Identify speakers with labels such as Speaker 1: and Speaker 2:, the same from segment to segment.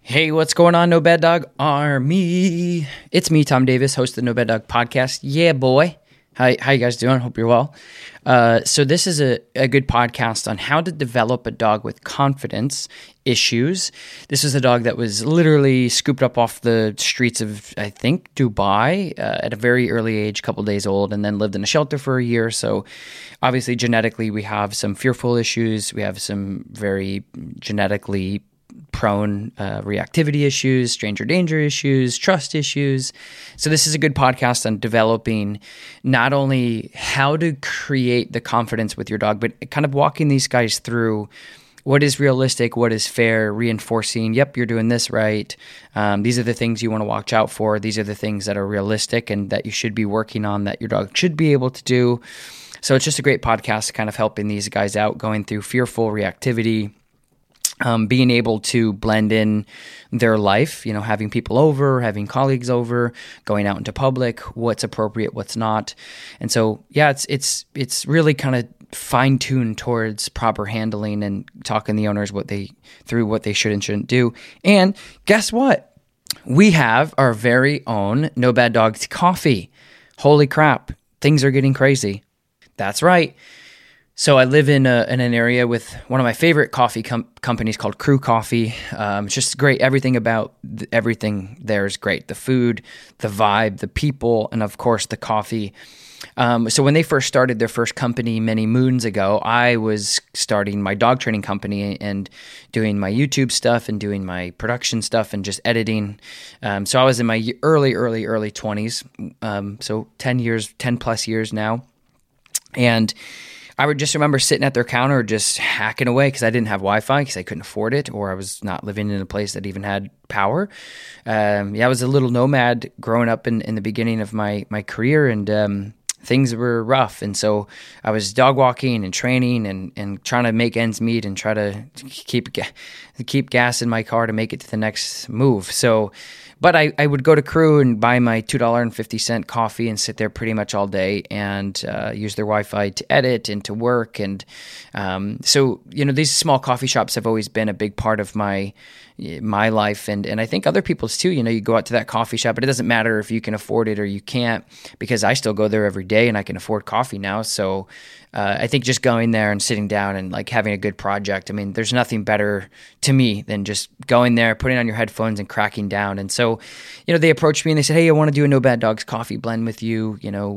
Speaker 1: Hey, what's going on, No Bad Dog Army? It's me, Tom Davis, host of the No Bad Dog podcast. Yeah, boy. How you guys doing? Hope you're well. So this is a good podcast on how to develop a dog with confidence issues. This is a dog that was literally scooped up off the streets of, I think, Dubai at a very early age, a couple days old, and then lived in a shelter for a year. So obviously, genetically, we have some fearful issues. We have some very genetically prone reactivity issues, stranger danger issues, trust issues. So this is a good podcast on developing not only how to create the confidence with your dog, but kind of walking these guys through what is realistic, what is fair, reinforcing, yep, you're doing this right. These are the things you want to watch out for. These are the things that are realistic and that you should be working on, that your dog should be able to do. So it's just a great podcast kind of helping these guys out, going through fearful reactivity, being able to blend in their life, having people over, having colleagues over, going out into public, what's appropriate, what's not. And so, yeah, it's really kind of fine-tuned towards proper handling and talking the owners through what they should and shouldn't do. And guess what? We have our very own No Bad Dogs coffee. Holy crap. Things are getting crazy. That's right. So I live in an area with one of my favorite coffee companies called Crew Coffee. It's just great. Everything about everything there is great. The food, the vibe, the people, and of course the coffee. So when they first started their first company many moons ago, I was starting my dog training company and doing my YouTube stuff and doing my production stuff and just editing. So I was in my early 20s. So 10 plus years now. And I would just remember sitting at their counter just hacking away because I didn't have Wi-Fi because I couldn't afford it, or I was not living in a place that even had power. I was a little nomad growing up in the beginning of my career, and things were rough. And so I was dog walking and training and trying to make ends meet and try to keep gas in my car to make it to the next move. But I would go to Crew and buy my $2.50 coffee and sit there pretty much all day and use their Wi-Fi to edit and to work. And so these small coffee shops have always been a big part of my life, and I think other people's too. You go out to that coffee shop, but it doesn't matter if you can afford it or you can't, because I still go there every day and I can afford coffee now. So I think just going there and sitting down and like having a good project, I mean, there's nothing better to me than just going there, putting on your headphones and cracking down. And so, they approached me and they said, hey, I want to do a No Bad Dogs coffee blend with you.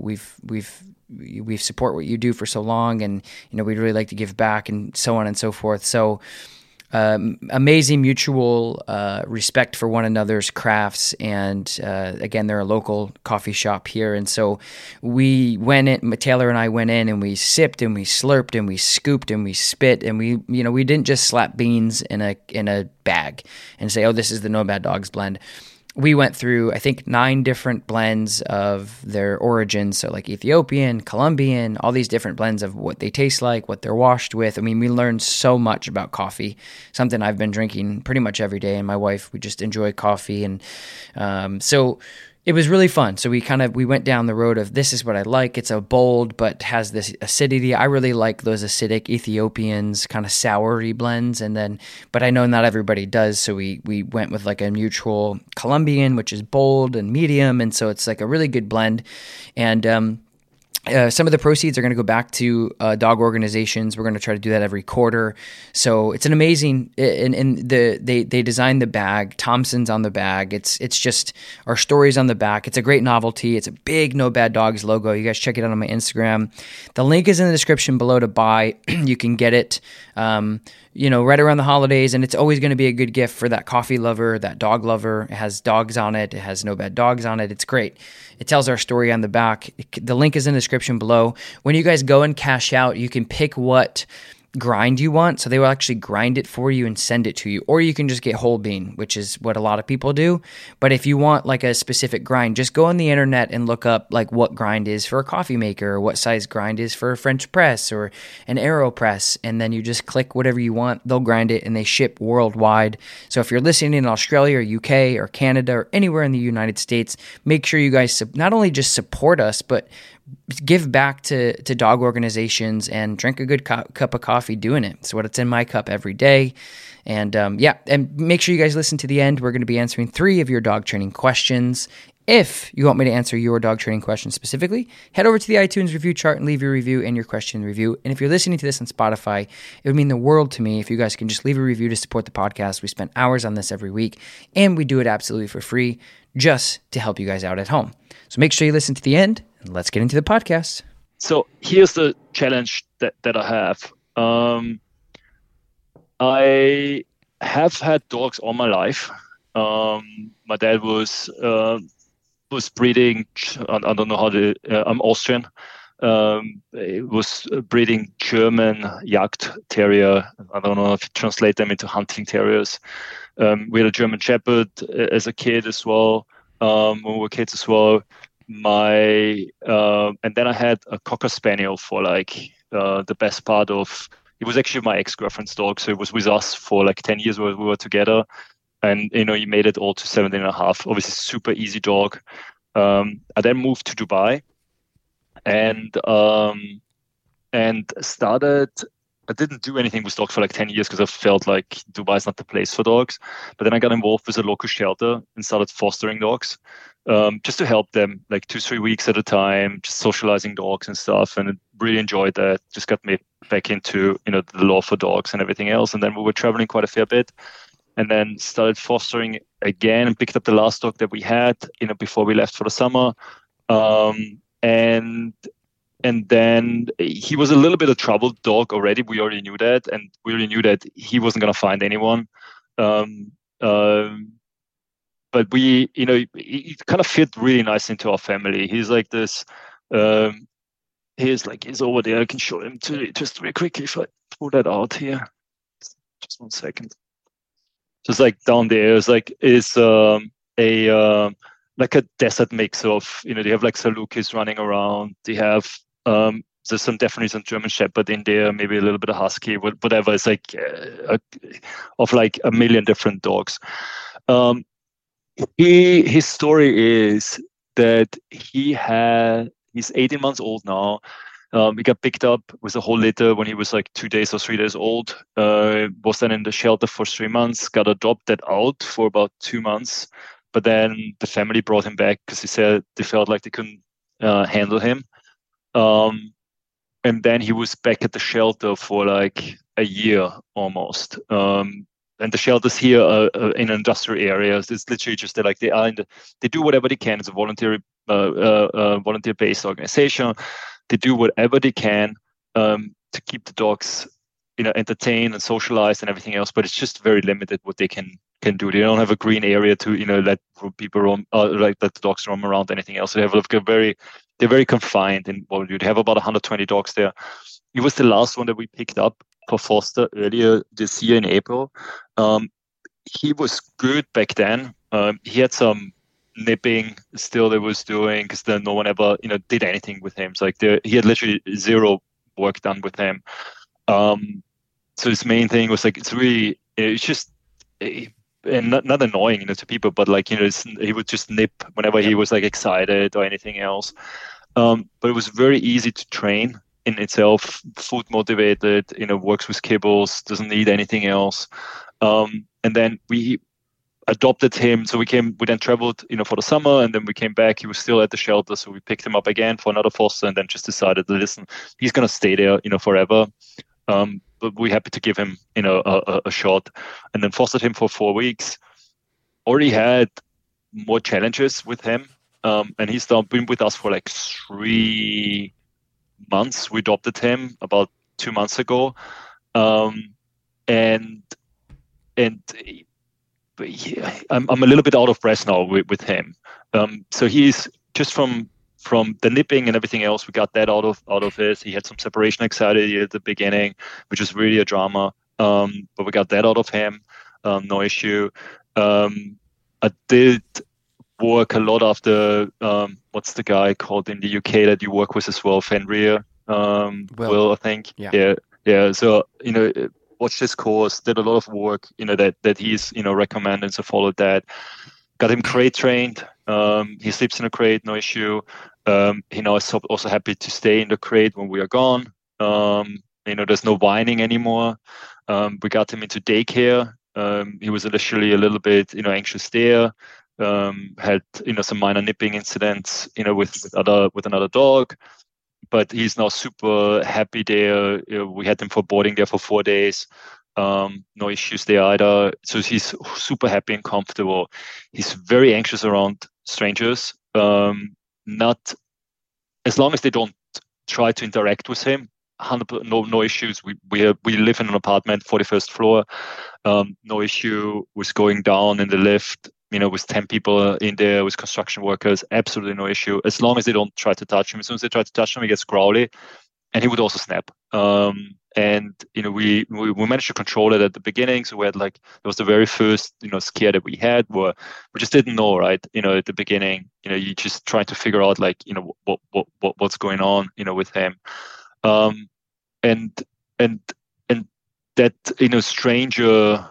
Speaker 1: We've support what you do for so long, and we'd really like to give back, and so on and so forth. So amazing mutual respect for one another's crafts, and again, they're a local coffee shop here, and so we went in. Taylor and I went in, and we sipped, and we slurped, and we scooped, and we spit, and we didn't just slap beans in a bag and say, oh, this is the No Bad Dogs blend. We went through, I think, 9 different blends of their origins. So like Ethiopian, Colombian, all these different blends of what they taste like, what they're washed with. I mean, we learned so much about coffee, something I've been drinking pretty much every day. And my wife, we just enjoy coffee. And so it was really fun. So we went down the road of, this is what I like. It's a bold, but has this acidity. I really like those acidic Ethiopians, kind of soury blends. But I know not everybody does. So we went with like a neutral Colombian, which is bold and medium. And so it's like a really good blend. And, some of the proceeds are going to go back to dog organizations. We're going to try to do that every quarter. So it's an amazing, and they designed the bag. Thompson's on the bag. It's just our stories on the back. It's a great novelty. It's a big No Bad Dogs logo. You guys check it out on my Instagram. The link is in the description below to buy. You can get it, right around the holidays, and it's always going to be a good gift for that coffee lover, that dog lover. It has dogs on it. It has No Bad Dogs on it. It's great. It tells our story on the back. The link is in the description below. When you guys go and cash out, you can pick what grind you want. So they will actually grind it for you and send it to you. Or you can just get whole bean, which is what a lot of people do. But if you want like a specific grind, just go on the internet and look up like what grind is for a coffee maker, or what size grind is for a French press or an AeroPress. And then you just click whatever you want. They'll grind it and they ship worldwide. So if you're listening in Australia or UK or Canada or anywhere in the United States, make sure you guys not only just support us, but give back to dog organizations and drink a good cup of coffee doing it. It's what it's in my cup every day. And and make sure you guys listen to the end. We're going to be answering 3 of your dog training questions. If you want me to answer your dog training question specifically, head over to the iTunes review chart and leave your review and your question review. And if you're listening to this on Spotify, it would mean the world to me if you guys can just leave a review to support the podcast. We spend hours on this every week, and we do it absolutely for free just to help you guys out at home. So make sure you listen to the end, and let's get into the podcast.
Speaker 2: So here's the challenge that I have. I have had dogs all my life. My dad was breeding. I don't know how to. I'm Austrian. It was breeding German Jagd Terrier. I don't know if you translate them into hunting terriers. We had a German Shepherd as a kid as well. When we were kids as well. And then I had a Cocker Spaniel for the best part of. It was actually my ex-girlfriend's dog, so it was with us for 10 years where we were together. And, he made it all to 17 and a half. Obviously, super easy dog. I then moved to Dubai and started. I didn't do anything with dogs for 10 years because I felt like Dubai is not the place for dogs. But then I got involved with a local shelter and started fostering dogs, just to help them 2-3 weeks at a time, just socializing dogs and stuff. And I really enjoyed that. Just got me back into, the law for dogs and everything else. And then we were traveling quite a fair bit. And then started fostering again and picked up the last dog that we had, before we left for the summer. And then he was a little bit of troubled dog already. We already knew that. And we already knew that he wasn't going to find anyone. But we, he kind of fit really nice into our family. He's like this, he's over there. I can show him just very quickly if I pull that out here. Just 1 second. Just down there is a desert mix of, they have Salukis running around. They have, there's definitely some German Shepherd in there, maybe a little bit of Husky, whatever. It's of a million different dogs. His story is that he's 18 months old now. He got picked up with a whole litter when he was 2 days or 3 days old. Was then in the shelter for 3 months, got adopted out for about 2 months. But then the family brought him back because he said they felt like they couldn't handle him. And then he was back at the shelter for a year almost. And the shelters here are in industrial areas. It's literally just they do whatever they can. It's a volunteer-based organization. They do whatever they can to keep the dogs, entertained and socialized and everything else. But it's just very limited what they can do. They don't have a green area to, let people roam, let the dogs roam around. Anything else? They have they're very confined in what we do. They have about 120 dogs there. It was the last one that we picked up for foster earlier this year in April. He was good back then. He had some nipping still they was doing because then no one ever did anything with him. So he had literally zero work done with him. So his main thing was it's just and not annoying to people, but he would just nip whenever he was excited or anything else. But it was very easy to train in itself, food motivated, works with kibbles, doesn't need anything else. And then we adopted him. So we then traveled, for the summer, and then we came back. He was still at the shelter. So we picked him up again for another foster and then just decided, listen, he's going to stay there, forever. But we're happy to give him, a shot, and then fostered him for 4 weeks. Already had more challenges with him. And he's been with us for 3 months. We adopted him about 2 months ago. And I'm a little bit out of breath now with him. So he's just from the nipping and everything else, we got that out of his. He had some separation anxiety at the beginning, which was really a drama. But we got that out of him, no issue. I did work a lot after what's the guy called in the UK that you work with as well, Fenrir, Will, I think. Yeah. So watched his course, did a lot of work, that he's recommended, so followed that. Got him crate trained. He sleeps in a crate, no issue. He now is also happy to stay in the crate when we are gone. There's no whining anymore. We got him into daycare. He was initially a little bit, anxious there. Had some minor nipping incidents, with another dog, but he's now super happy there. We had him for boarding there for 4 days. No issues there either. So he's super happy and comfortable. He's very anxious around strangers. Not as long as they don't try to interact with him. No issues. We live in an apartment, 41st floor. No issue with going down in the lift. With 10 people in there, with construction workers, absolutely no issue. As long as they don't try to touch him. As soon as they try to touch him, he gets growly, and he would also snap. And we managed to control it at the beginning. So we had it was the very first scare that we had, where we just didn't know, right? At the beginning, you just try to figure out what's going on, with him. And that stranger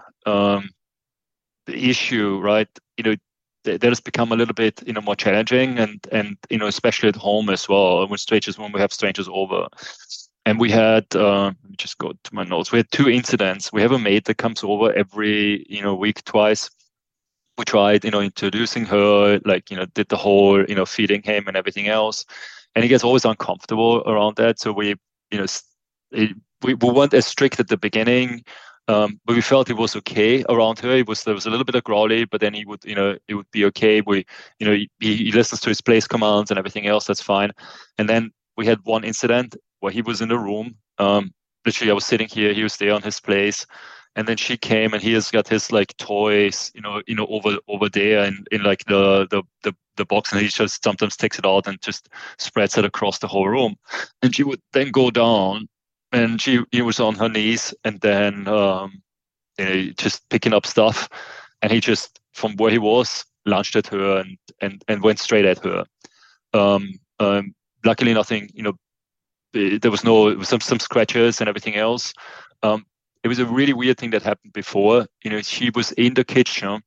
Speaker 2: issue, right? That has become a little bit more challenging, and especially at home as well, when we have strangers over. And we had, let me just go to my notes. We had 2 incidents. We have a maid that comes over every week, twice. We tried introducing her, did the whole feeding him and everything else, and he gets always uncomfortable around that. So we weren't as strict at the beginning. But we felt it was okay around her. There was a little bit of growly, but then he would, it would be okay. He listens to his place commands and everything else. That's fine. And then we had one incident where he was in the room. Literally, I was sitting here. He was there on his place, and then she came, and he has got his toys, over there in the box, and he just sometimes takes it out and just spreads it across the whole room. And she would then go down. And he was on her knees, and then just picking up stuff, and he just, from where he was, lunged at her and went straight at her. Luckily, nothing. There was some scratches and everything else. It was a really weird thing that happened before. She was in the kitchen,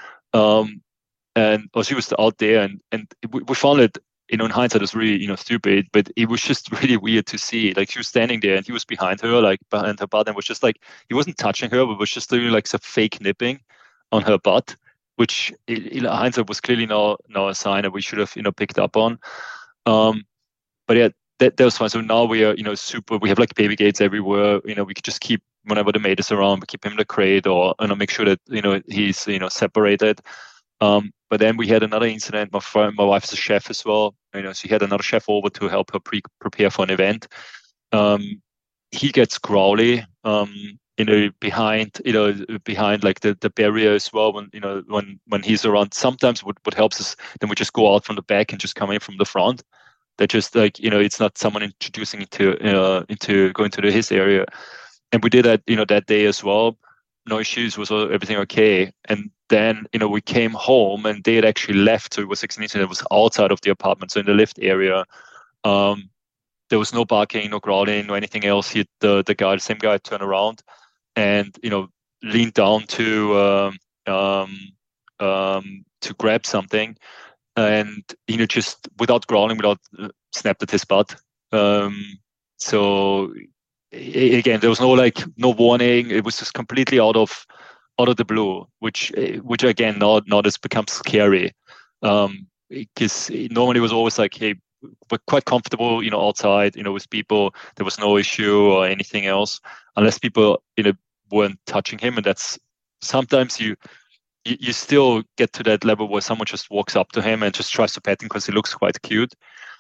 Speaker 2: she was out there, and we found it. In hindsight, it was really, stupid, but it was just really weird to see. She was standing there, and he was behind her, behind her butt, and was just he wasn't touching her, but was just doing some fake nipping on her butt, which in hindsight was clearly now a sign that we should have, picked up on. But yeah, that was fine. So now we are, super. We have baby gates everywhere. We could just keep, whenever the maid is around, we keep him in the crate, or make sure that he's separated. But then we had another incident. My wife's a chef as well. She had another chef over to help her prepare for an event. He gets growly, behind the barrier as well. When he's around, sometimes what helps is then we just go out from the back and just come in from the front. That just it's not someone introducing into going to his area. And we did that that day as well. No issues, was everything okay? And then we came home, and they had actually left, so it was 16 incident. It was outside of the apartment, so in the lift area. There was no barking, no growling, no anything else. The same guy turned around and leaned down to grab something, and just without growling, snapped at his butt. So again, there was no warning. It was just completely out of the blue, which again now has become scary, because normally it was always hey, we're quite comfortable outside with people. There was no issue or anything else, unless people weren't touching him. And that's sometimes you still get to that level where someone just walks up to him and just tries to pet him because he looks quite cute.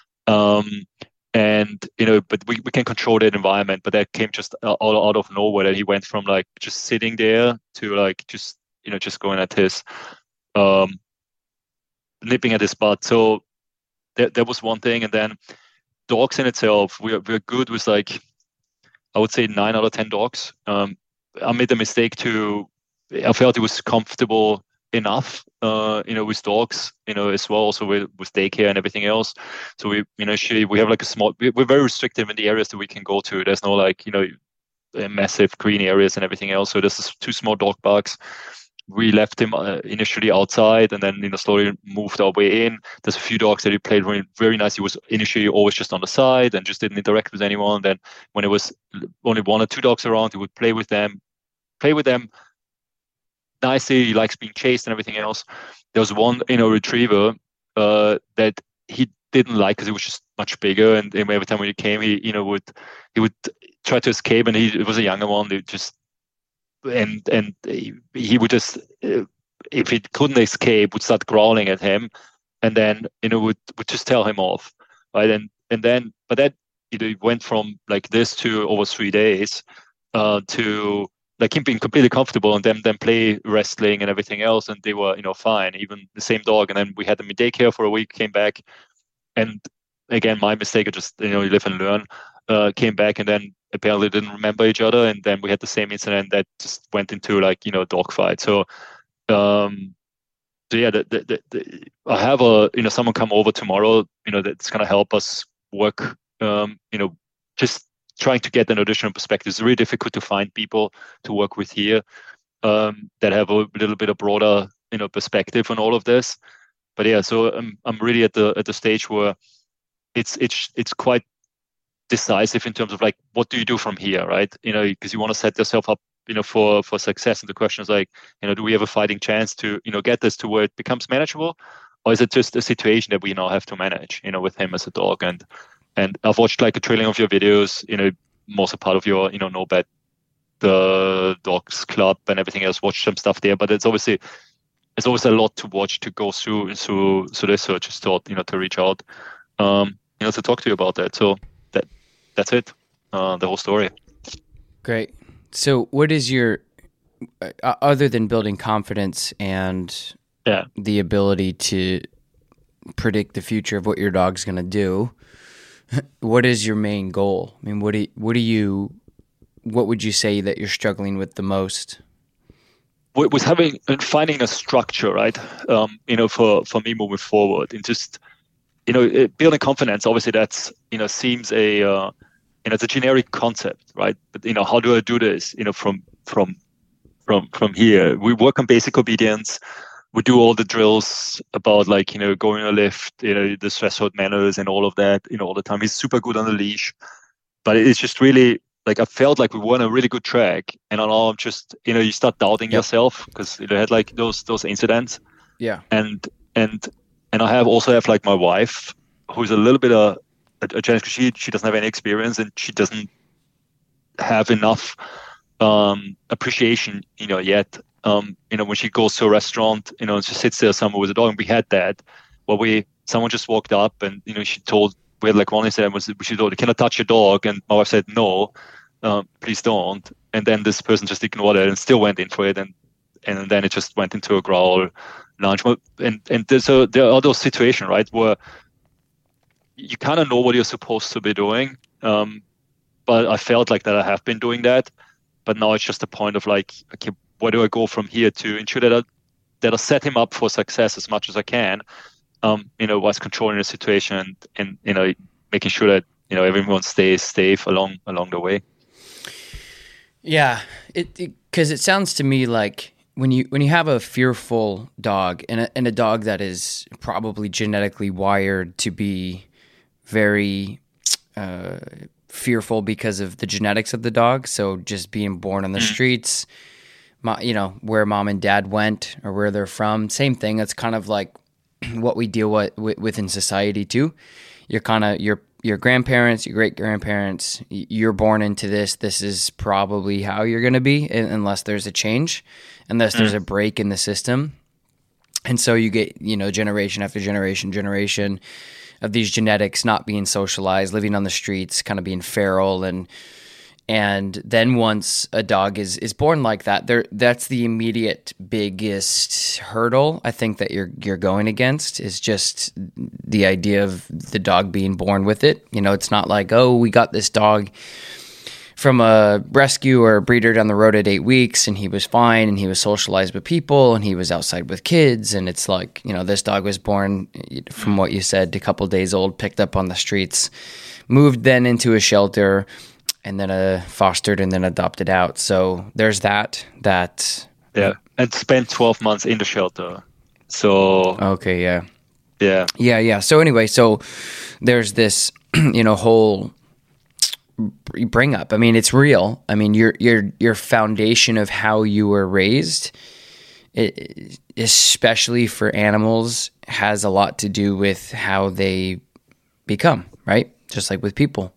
Speaker 2: And but we can control that environment. But that came just out of nowhere. That he went from just sitting there to just going at his nipping at his butt. So that was one thing. And then dogs in itself, we're good with I would say 9 out of 10 dogs. I made the mistake I felt it was comfortable enough, with dogs, as well, also with daycare and everything else. So we have a small, we're very restrictive in the areas that we can go to. There's no massive green areas and everything else. So this is 2 small dog parks. we left him initially outside, and then slowly moved our way in. There's a few dogs that he played very, very nice. He was initially always just on the side and just didn't interact with anyone. Then when it was only one or two dogs around, he would play with them nicely. He likes being chased and everything else. There was one retriever that he didn't like because he was just much bigger, and every time when he came, he would try to escape, and it was a younger one. They just and he would just if he couldn't escape, would start growling at him, and then would just tell him off, right? And then but that it went from like this to over 3 days to like him being completely comfortable, and then play wrestling and everything else, and they were fine, even the same dog. And then we had them in daycare for a week, came back, and again my mistake, I just you live and learn. Came back, and then apparently didn't remember each other, and then we had the same incident that just went into like dog fight. So yeah, I have someone come over tomorrow that's gonna help us work just trying to get an additional perspective. It's really difficult to find people to work with here that have a little bit of broader perspective on all of this. But yeah, so I'm really at the stage where it's quite decisive in terms of like, what do you do from here, right? Because you want to set yourself up for success, and the question is like, do we have a fighting chance to get this to where it becomes manageable, or is it just a situation that we now have to manage with him as a dog? And I've watched like a trailing of your videos, most a part of your No Bad the Dogs Club and everything else. Watch some stuff there, but it's always a lot to watch, to go through. So this, so I just thought to reach out to talk to you about that. So that's it, the whole story.
Speaker 1: Great. So what is your, other than building confidence and the ability to predict the future of what your dog's going to do, what is your main goal? I mean, what would you say that you're struggling with the most?
Speaker 2: Was finding a structure, right? For me moving forward, and just building confidence. Obviously, that's seems it's a generic concept, right? But how do I do this? From here, we work on basic obedience. We do all the drills about like going on a lift, the threshold manners and all of that, all the time. He's super good on the leash, but it's just really like I felt like we were on a really good track, and now I'm just you start doubting yourself because you had like those incidents.
Speaker 1: Yeah.
Speaker 2: And I also have like my wife, who's a little bit a challenge because she doesn't have any experience, and she doesn't have enough appreciation yet. When she goes to a restaurant, and she sits there somewhere with a dog, and we had that where someone just walked up and we had like one incident was she told, "Can I touch your dog?" And my wife said, "No, please don't." And then this person just ignored it and still went in for it, and then it just went into a growl lunge. And so there are those situations, right, where you kind of know what you're supposed to be doing, but I felt like that I have been doing that, but now it's just a point of like, okay, where do I go from here to ensure that I set him up for success as much as I can, whilst controlling the situation and making sure that everyone stays safe along the way.
Speaker 1: Yeah, because it sounds to me like when you have a fearful dog and a dog that is probably genetically wired to be very fearful because of the genetics of the dog, so just being born on the streets, where mom and dad went or where they're from, same thing. That's kind of like what we deal with in society too. You're kind of your grandparents, your great grandparents, you're born into this. This is probably how you're going to be unless there's a change, unless there's a break in the system. And so you get, generation after generation of these genetics not being socialized, living on the streets, kind of being feral. And then once a dog is born like that, that's the immediate biggest hurdle I think that you're going against, is just the idea of the dog being born with it. It's not like, oh, we got this dog from a rescue or a breeder down the road at 8 weeks and he was fine and he was socialized with people and he was outside with kids. And it's like, this dog was born, from what you said, a couple days old, picked up on the streets, moved then into a shelter, and then fostered and then adopted out. So there's that
Speaker 2: Yeah, and spent 12 months in the shelter. So
Speaker 1: Okay, yeah.
Speaker 2: yeah,
Speaker 1: Yeah. So anyway, so there's this, whole bring up. I mean, it's real. I mean, your foundation of how you were raised, especially for animals, has a lot to do with how they become, right? Just like with people.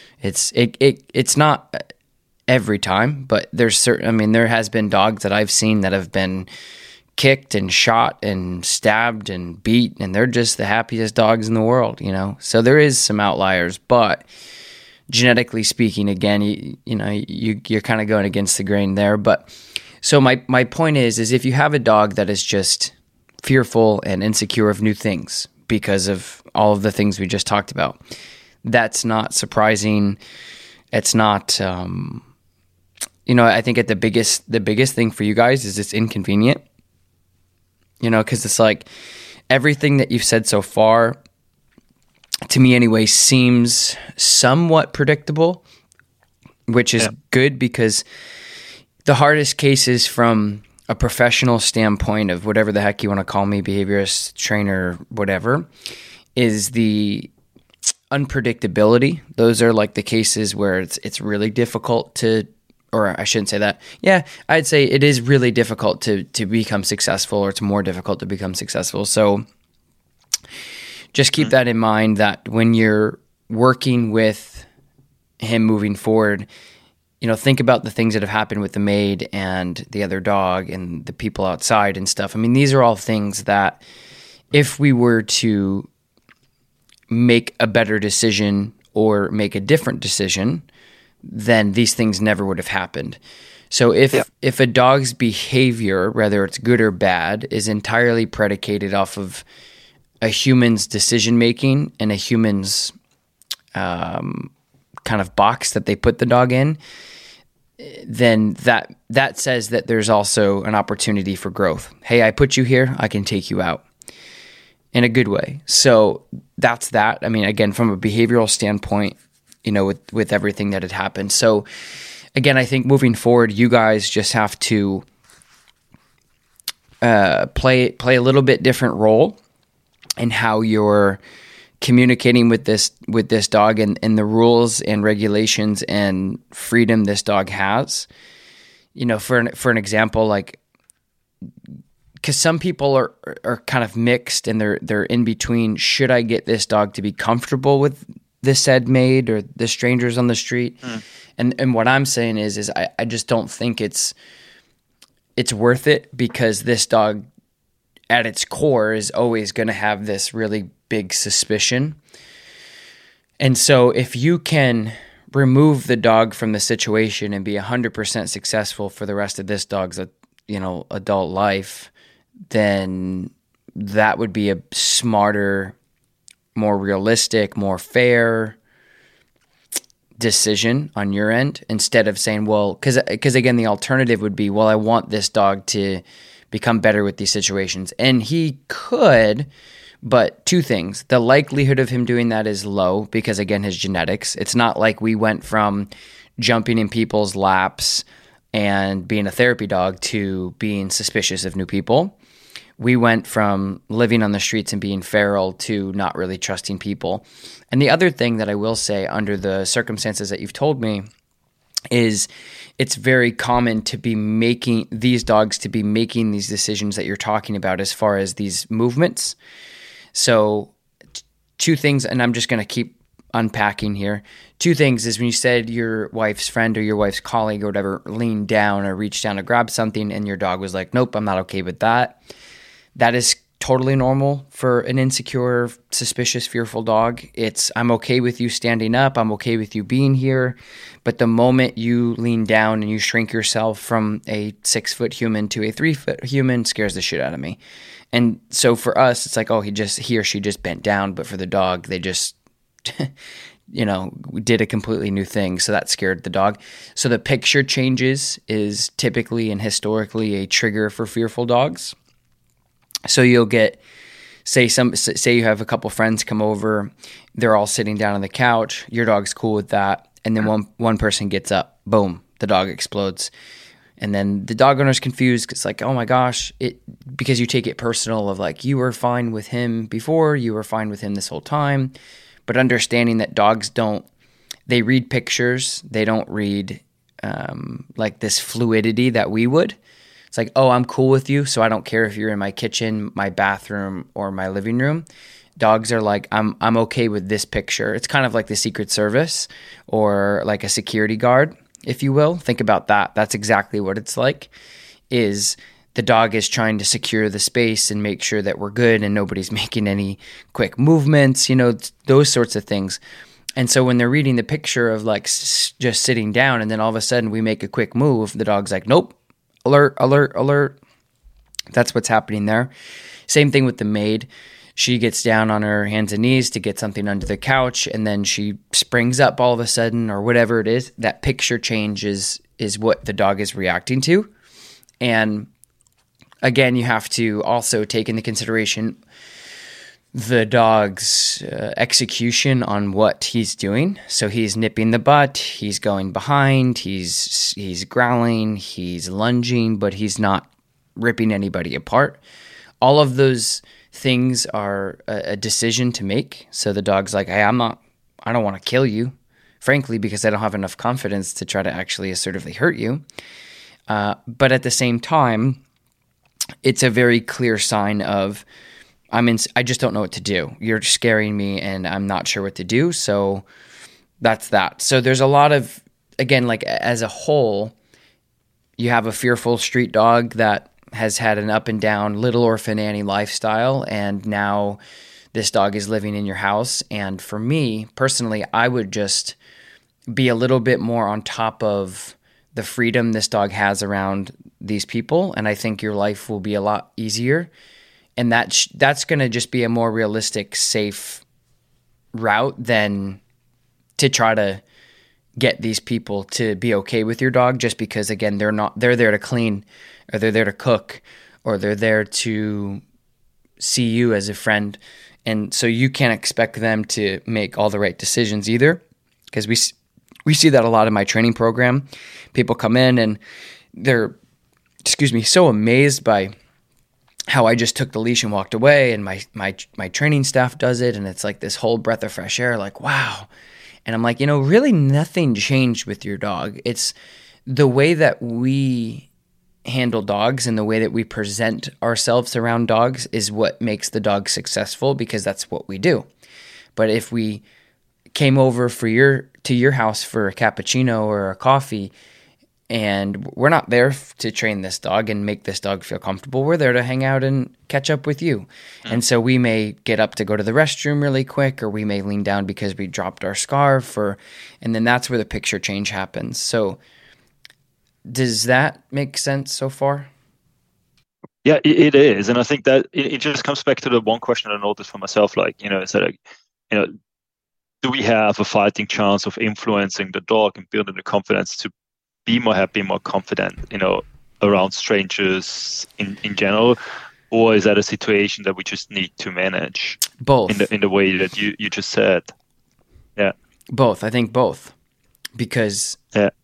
Speaker 1: It's not every time, but there's certain. I mean, there has been dogs that I've seen that have been kicked and shot and stabbed and beat, and they're just the happiest dogs in the world, So there is some outliers, but genetically speaking, again, you're kind of going against the grain there. But so my point is if you have a dog that is just fearful and insecure of new things because of all of the things we just talked about, that's not surprising. It's not, I think the biggest thing for you guys is it's inconvenient. Because it's like everything that you've said so far, to me anyway, seems somewhat predictable, which is good, because the hardest cases from a professional standpoint of whatever the heck you want to call me, behaviorist, trainer, whatever, is the unpredictability. Those are like the cases where it's really difficult to, or I shouldn't say that. Yeah, I'd say it is really difficult to become successful, or it's more difficult to become successful. So just keep that in mind, that when you're working with him moving forward, think about the things that have happened with the maid and the other dog and the people outside and stuff. I mean, these are all things that if we were to make a better decision or make a different decision, then these things never would have happened. So if a dog's behavior, whether it's good or bad, is entirely predicated off of a human's decision making and a human's kind of box that they put the dog in, then that says that there's also an opportunity for growth. Hey, I put you here, I can take you out in a good way. So that's that. I mean, again, from a behavioral standpoint, with everything that had happened. So again, I think moving forward, you guys just have to play a little bit different role in how you're communicating with this dog and the rules and regulations and freedom this dog has. For an example, like, because some people are kind of mixed and they're in between. Should I get this dog to be comfortable with the said maid or the strangers on the street? And what I'm saying is I just don't think it's worth it, because this dog at its core is always going to have this really big suspicion. And so if you can remove the dog from the situation and be 100% successful for the rest of this dog's adult life, then that would be a smarter, more realistic, more fair decision on your end, instead of saying, well, because again, the alternative would be, well, I want this dog to become better with these situations. And he could, but two things. The likelihood of him doing that is low, because again, his genetics. It's not like we went from jumping in people's laps and being a therapy dog to being suspicious of new people. We went from living on the streets and being feral to not really trusting people. And the other thing that I will say, under the circumstances that you've told me, is it's very common to be making these decisions that you're talking about as far as these movements. So two things, and I'm just going to keep unpacking here. Two things is when you said your wife's friend or your wife's colleague or whatever leaned down or reached down to grab something and your dog was like, nope, I'm not okay with that. That is totally normal for an insecure, suspicious, fearful dog. I'm okay with you standing up. I'm okay with you being here. But the moment you lean down and you shrink yourself from a 6-foot human to a 3-foot human, scares the shit out of me. And so for us, it's like, oh, he or she just bent down. But for the dog, they just, did a completely new thing. So that scared the dog. So the picture changes is typically and historically a trigger for fearful dogs. So you'll get, say you have a couple friends come over, they're all sitting down on the couch, your dog's cool with that, and then one person gets up, boom, the dog explodes. And then the dog owner's confused. It's like, oh my gosh, because you take it personal of like, you were fine with him before, you were fine with him this whole time. But understanding that dogs they read pictures. They don't read like this fluidity that we would. It's like, oh, I'm cool with you, so I don't care if you're in my kitchen, my bathroom, or my living room. Dogs are like, I'm okay with this picture. It's kind of like the Secret Service or like a security guard, if you will. Think about that. That's exactly what it's like, is the dog is trying to secure the space and make sure that we're good and nobody's making any quick movements, those sorts of things. And so when they're reading the picture of like just sitting down and then all of a sudden we make a quick move, the dog's like, nope, alert, alert, alert. That's what's happening there. Same thing with the maid. She gets down on her hands and knees to get something under the couch, and then she springs up all of a sudden or whatever it is. That picture change is what the dog is reacting to. And again, you have to also take into consideration the dog's execution on what he's doing. So he's nipping the butt, he's going behind, he's growling, he's lunging, but he's not ripping anybody apart. All of those things are a decision to make. So the dog's like, hey, I don't want to kill you, frankly, because I don't have enough confidence to try to actually assertively hurt you. But at the same time, it's a very clear sign of, I just don't know what to do. You're scaring me and I'm not sure what to do. So that's that. So there's a lot of, again, like as a whole, you have a fearful street dog that has had an up and down Little Orphan Annie lifestyle. And now this dog is living in your house. And for me personally, I would just be a little bit more on top of the freedom this dog has around these people. And I think your life will be a lot easier. And that's going to just be a more realistic, safe route than to try to get these people to be okay with your dog just because, again, they're there to clean, or they're there to cook, or they're there to see you as a friend. And so you can't expect them to make all the right decisions either, because we see that a lot in my training program. People come in and they're, so amazed by how I just took the leash and walked away, and my training staff does it, and it's like this whole breath of fresh air, like, wow. And I'm like, really nothing changed with your dog. It's the way that we handle dogs and the way that we present ourselves around dogs is what makes the dog successful, because that's what we do. But if we came over to your house for a cappuccino or a coffee, and we're not there to train this dog and make this dog feel comfortable. We're there to hang out and catch up with you. Mm. And so we may get up to go to the restroom really quick, or we may lean down because we dropped our scarf, and then that's where the picture change happens. So does that make sense so far?
Speaker 2: Yeah, it is. And I think that it just comes back to the one question I noticed for myself, is that, do we have a fighting chance of influencing the dog and building the confidence to be more happy, more confident, around strangers in general? Or is that a situation that we just need to manage?
Speaker 1: Both.
Speaker 2: In the way that you just said? Yeah.
Speaker 1: Both. I think both. Because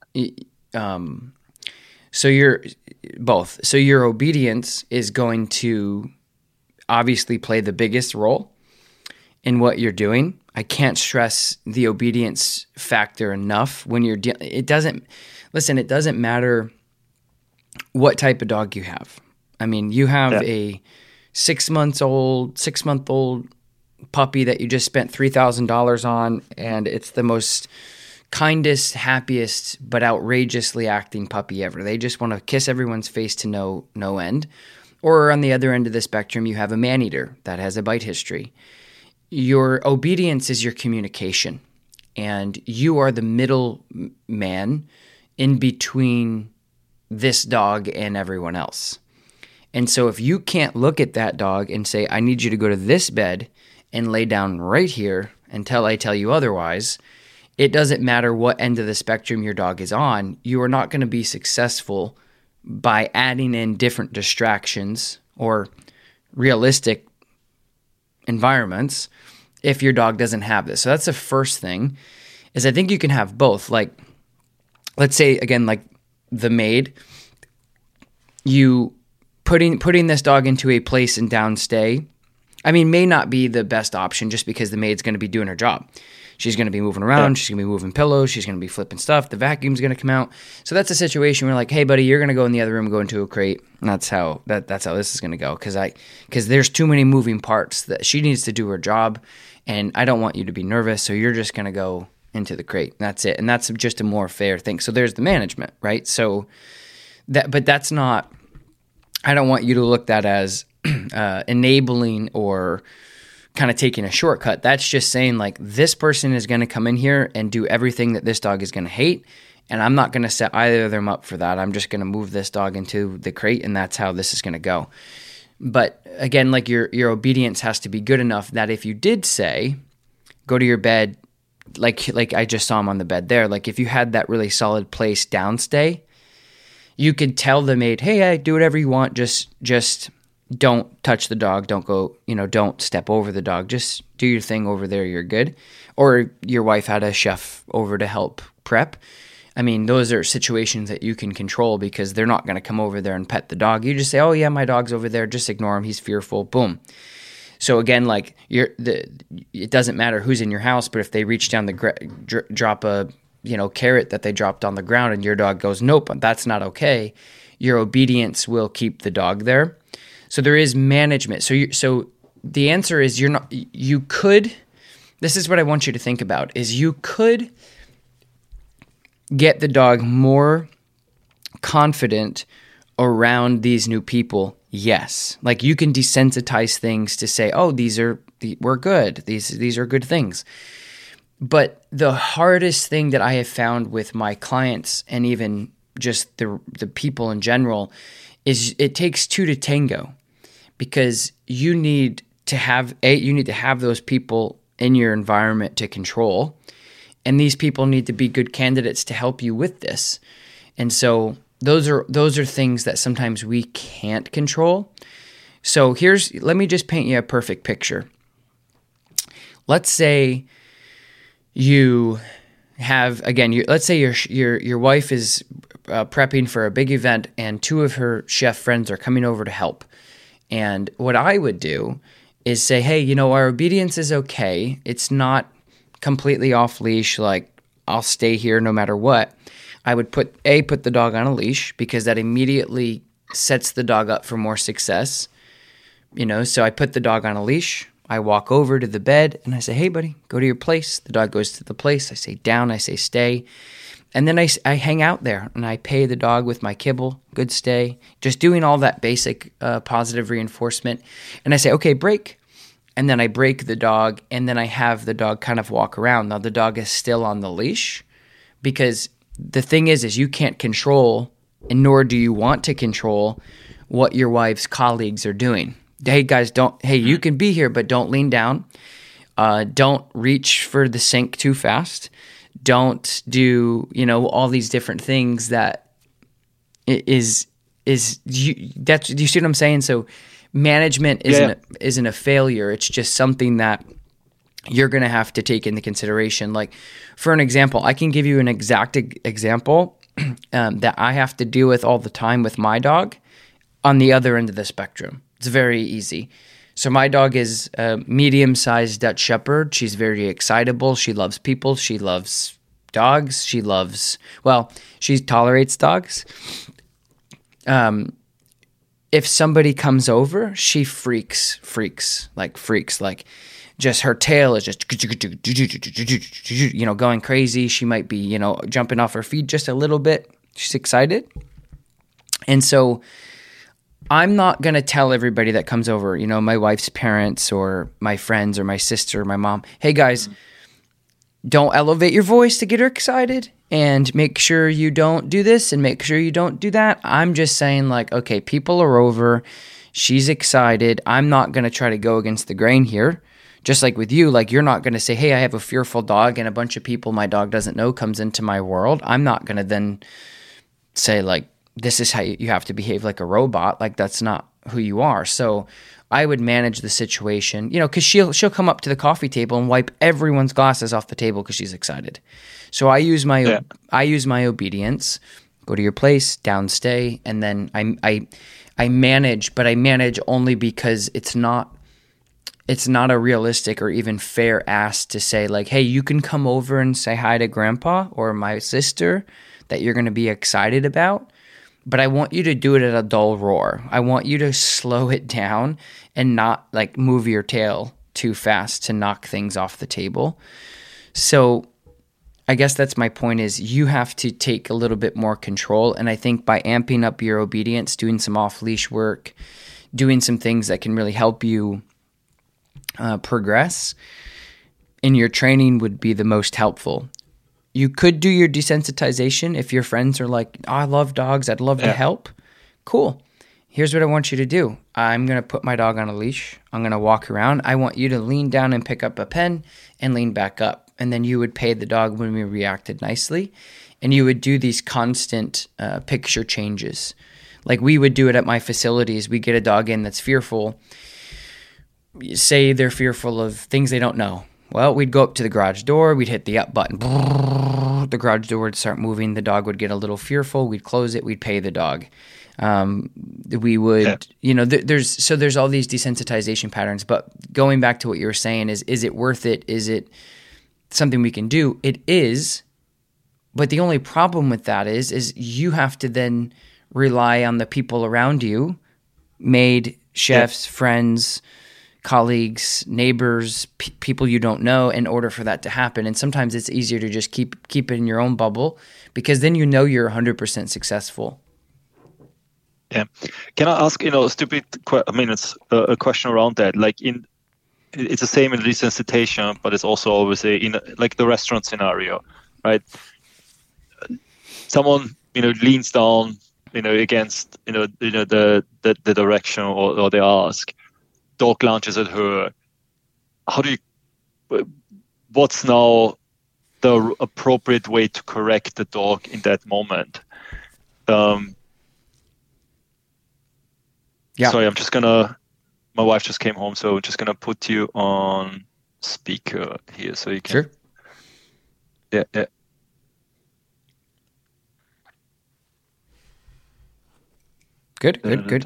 Speaker 1: so your obedience is going to obviously play the biggest role in what you're doing. I can't stress the obedience factor enough when you're it doesn't matter what type of dog you have. I mean, you have a 6 month old puppy that you just spent $3,000 on, and it's the most kindest, happiest, but outrageously acting puppy ever. They just want to kiss everyone's face to no end. Or on the other end of the spectrum, you have a man-eater that has a bite history. Your obedience is your communication, and you are the middle man in between this dog and everyone else. And so if you can't look at that dog and say, I need you to go to this bed and lay down right here until I tell you otherwise, it doesn't matter what end of the spectrum your dog is on, you are not going to be successful by adding in different distractions or realistic environments if your dog doesn't have this. So that's the first thing, is I think you can have both. Like, let's say, again, like the maid, you putting this dog into a place and downstay, I mean, may not be the best option just because the maid's going to be doing her job. She's going to be moving around. She's going to be moving pillows. She's going to be flipping stuff. The vacuum's going to come out. So that's a situation where like, hey, buddy, you're going to go in the other room, go into a crate. And that's how this is going to go. Because there's too many moving parts that she needs to do her job. And I don't want you to be nervous. So you're just going to go into the crate. That's it. And that's just a more fair thing. So there's the management, right? So but that's not, I don't want you to look that as enabling or kind of taking a shortcut. That's just saying like this person is going to come in here and do everything that this dog is going to hate, and I'm not going to set either of them up for that. I'm just going to move this dog into the crate, and that's how this is going to go. But again, like your obedience has to be good enough that if you did say go to your bed, like I just saw him on the bed there, like if you had that really solid place downstay, you could tell the maid, hey, do whatever you want, just don't touch the dog. Don't go, don't step over the dog. Just do your thing over there. You're good. Or your wife had a chef over to help prep. I mean, those are situations that you can control because they're not going to come over there and pet the dog. You just say, oh yeah, my dog's over there. Just ignore him. He's fearful. Boom. So again, like it doesn't matter who's in your house, but if they reach down drop a, carrot that they dropped on the ground and your dog goes, nope, that's not okay. Your obedience will keep the dog there. So there is management. So the answer is you could, this is what I want you to think about, is you could get the dog more confident around these new people. Yes. Like you can desensitize things to say, oh, we're good. These are good things. But the hardest thing that I have found with my clients and even just the people in general is it takes two to tango. Because you need to have those people in your environment to control, and these people need to be good candidates to help you with this. And so those are things that sometimes we can't control. So let me just paint you a perfect picture. Let's say you have, again, let's say your wife is prepping for a big event, and two of her chef friends are coming over to help. And what I would do is say, hey, our obedience is okay. It's not completely off leash. Like I'll stay here no matter what. I would put the dog on a leash because that immediately sets the dog up for more success. So I put the dog on a leash. I walk over to the bed and I say, hey, buddy, go to your place. The dog goes to the place. I say down. I say stay. And then I hang out there and I pay the dog with my kibble, good stay, just doing all that basic positive reinforcement. And I say, okay, break. And then I break the dog, and then I have the dog kind of walk around. Now the dog is still on the leash because the thing is you can't control, and nor do you want to control what your wife's colleagues are doing. Hey guys, you can be here, but don't lean down. Don't reach for the sink too fast. Don't do, all these different things that do you see what I'm saying? So management isn't a failure. It's just something that you're going to have to take into consideration. Like for an example, I can give you an exact example that I have to deal with all the time with my dog on the other end of the spectrum. It's very easy. So my dog is a medium-sized Dutch Shepherd. She's very excitable. She loves people. She loves dogs. She tolerates dogs. If somebody comes over, she freaks. Like just her tail is just, going crazy. She might be, jumping off her feet just a little bit. She's excited. And so I'm not going to tell everybody that comes over, my wife's parents or my friends or my sister or my mom, hey guys, don't elevate your voice to get her excited and make sure you don't do this and make sure you don't do that. I'm just saying like, okay, people are over. She's excited. I'm not going to try to go against the grain here. Just like with you, like you're not going to say, hey, I have a fearful dog and a bunch of people my dog doesn't know comes into my world. I'm not going to then say like, this is how you have to behave like a robot. Like that's not who you are. So I would manage the situation, because she'll come up to the coffee table and wipe everyone's glasses off the table because she's excited. So I use my obedience go to your place, downstay, and then I manage, but I manage only because it's not a realistic or even fair ask to say like, hey, you can come over and say hi to grandpa or my sister that you're going to be excited about, but I want you to do it at a dull roar. I want you to slow it down and not like move your tail too fast to knock things off the table. So I guess that's my point, is you have to take a little bit more control. And I think by amping up your obedience, doing some off-leash work, doing some things that can really help you progress in your training would be the most helpful. You could do your desensitization if your friends are like, oh, I love dogs, I'd love to help. Cool. Here's what I want you to do. I'm going to put my dog on a leash. I'm going to walk around. I want you to lean down and pick up a pen and lean back up. And then you would pay the dog when we reacted nicely. And you would do these constant picture changes. Like we would do it at my facilities. We get a dog in that's fearful. Say they're fearful of things they don't know. Well, we'd go up to the garage door. We'd hit the up button. The garage door would start moving. The dog would get a little fearful. We'd close it. We'd pay the dog. We would, there's all these desensitization patterns. But going back to what you were saying is it worth it? Is it something we can do? It is. But the only problem with that is you have to then rely on the people around you, maid, chefs, friends, colleagues, neighbors, people you don't know, in order for that to happen. And sometimes it's easier to just keep it in your own bubble, because then you know you're 100% successful.
Speaker 2: Yeah. Can I ask, it's a question around that. Like it's the same in desensitization, but it's also obviously in like the restaurant scenario, right? Someone, leans down, against, the direction or they ask. Dog lunges at her. What's now the appropriate way to correct the dog in that moment? Sorry, my wife just came home, so I'm just gonna put you on speaker here so you can.
Speaker 1: Sure.
Speaker 2: Yeah.
Speaker 1: Good.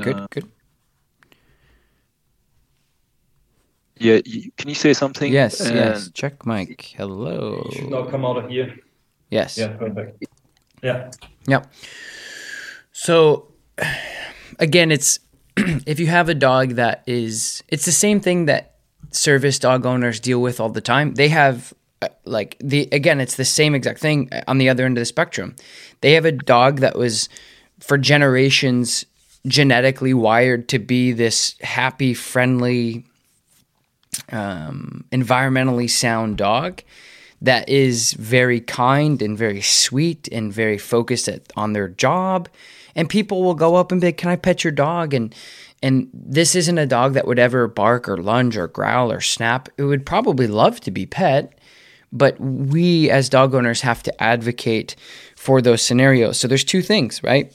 Speaker 2: Yeah, can you say something?
Speaker 1: Yes. Check mic. Hello.
Speaker 3: You should now come out of here.
Speaker 1: Yes.
Speaker 3: Yeah, perfect. Yeah.
Speaker 1: Yep. So, again, it's if you have a dog it's the same thing that service dog owners deal with all the time. They have it's the same exact thing on the other end of the spectrum. They have a dog that was for generations genetically wired to be this happy, friendly, environmentally sound dog that is very kind and very sweet and very focused on their job. And people will go up and be like, can I pet your dog? And this isn't a dog that would ever bark or lunge or growl or snap. It would probably love to be pet, but we as dog owners have to advocate for those scenarios. So there's two things, right?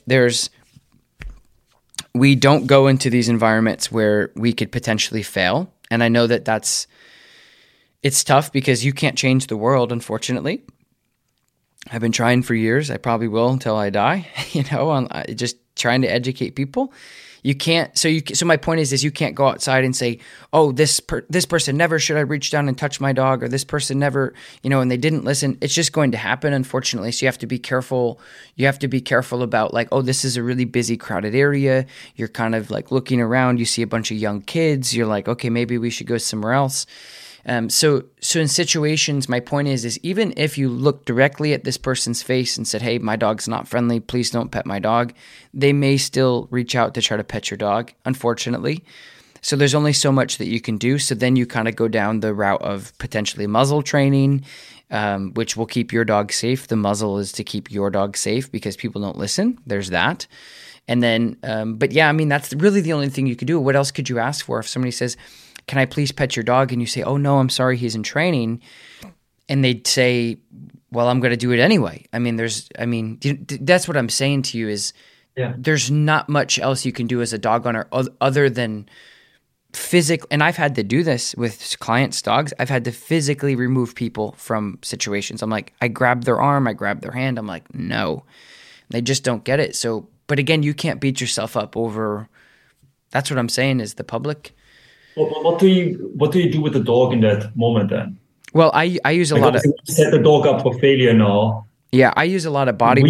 Speaker 1: We don't go into these environments where we could potentially fail. And I know it's tough because you can't change the world, unfortunately. I've been trying for years. I probably will until I die, on just trying to educate people. You can't. So my point is you can't go outside and say, oh, this person never should have reached down and touched my dog, or this person never, and they didn't listen. It's just going to happen, unfortunately. So you have to be careful. You have to be careful about like, oh, this is a really busy, crowded area. You're kind of like looking around. You see a bunch of young kids. You're like, okay, maybe we should go somewhere else. So in situations, my point is even if you look directly at this person's face and said, hey, my dog's not friendly, please don't pet my dog, they may still reach out to try to pet your dog, unfortunately. So there's only so much that you can do. So then you kind of go down the route of potentially muzzle training, which will keep your dog safe. The muzzle is to keep your dog safe because people don't listen. There's that. And then, that's really the only thing you could do. What else could you ask for? If somebody says, can I please pet your dog? And you say, oh, no, I'm sorry, he's in training. And they'd say, well, I'm going to do it anyway. That's what I'm saying to you is there's not much else you can do as a dog owner other than physically. And I've had to do this with clients' dogs. I've had to physically remove people from situations. I'm like, I grab their arm, I grab their hand. I'm like, no. They just don't get it. So, but again, you can't beat yourself up over. That's what I'm saying is the public.
Speaker 3: What do you do with the dog in that moment then?
Speaker 1: Well, I use a lot of.
Speaker 3: You set the dog up for failure now.
Speaker 1: Yeah, I use a lot of body.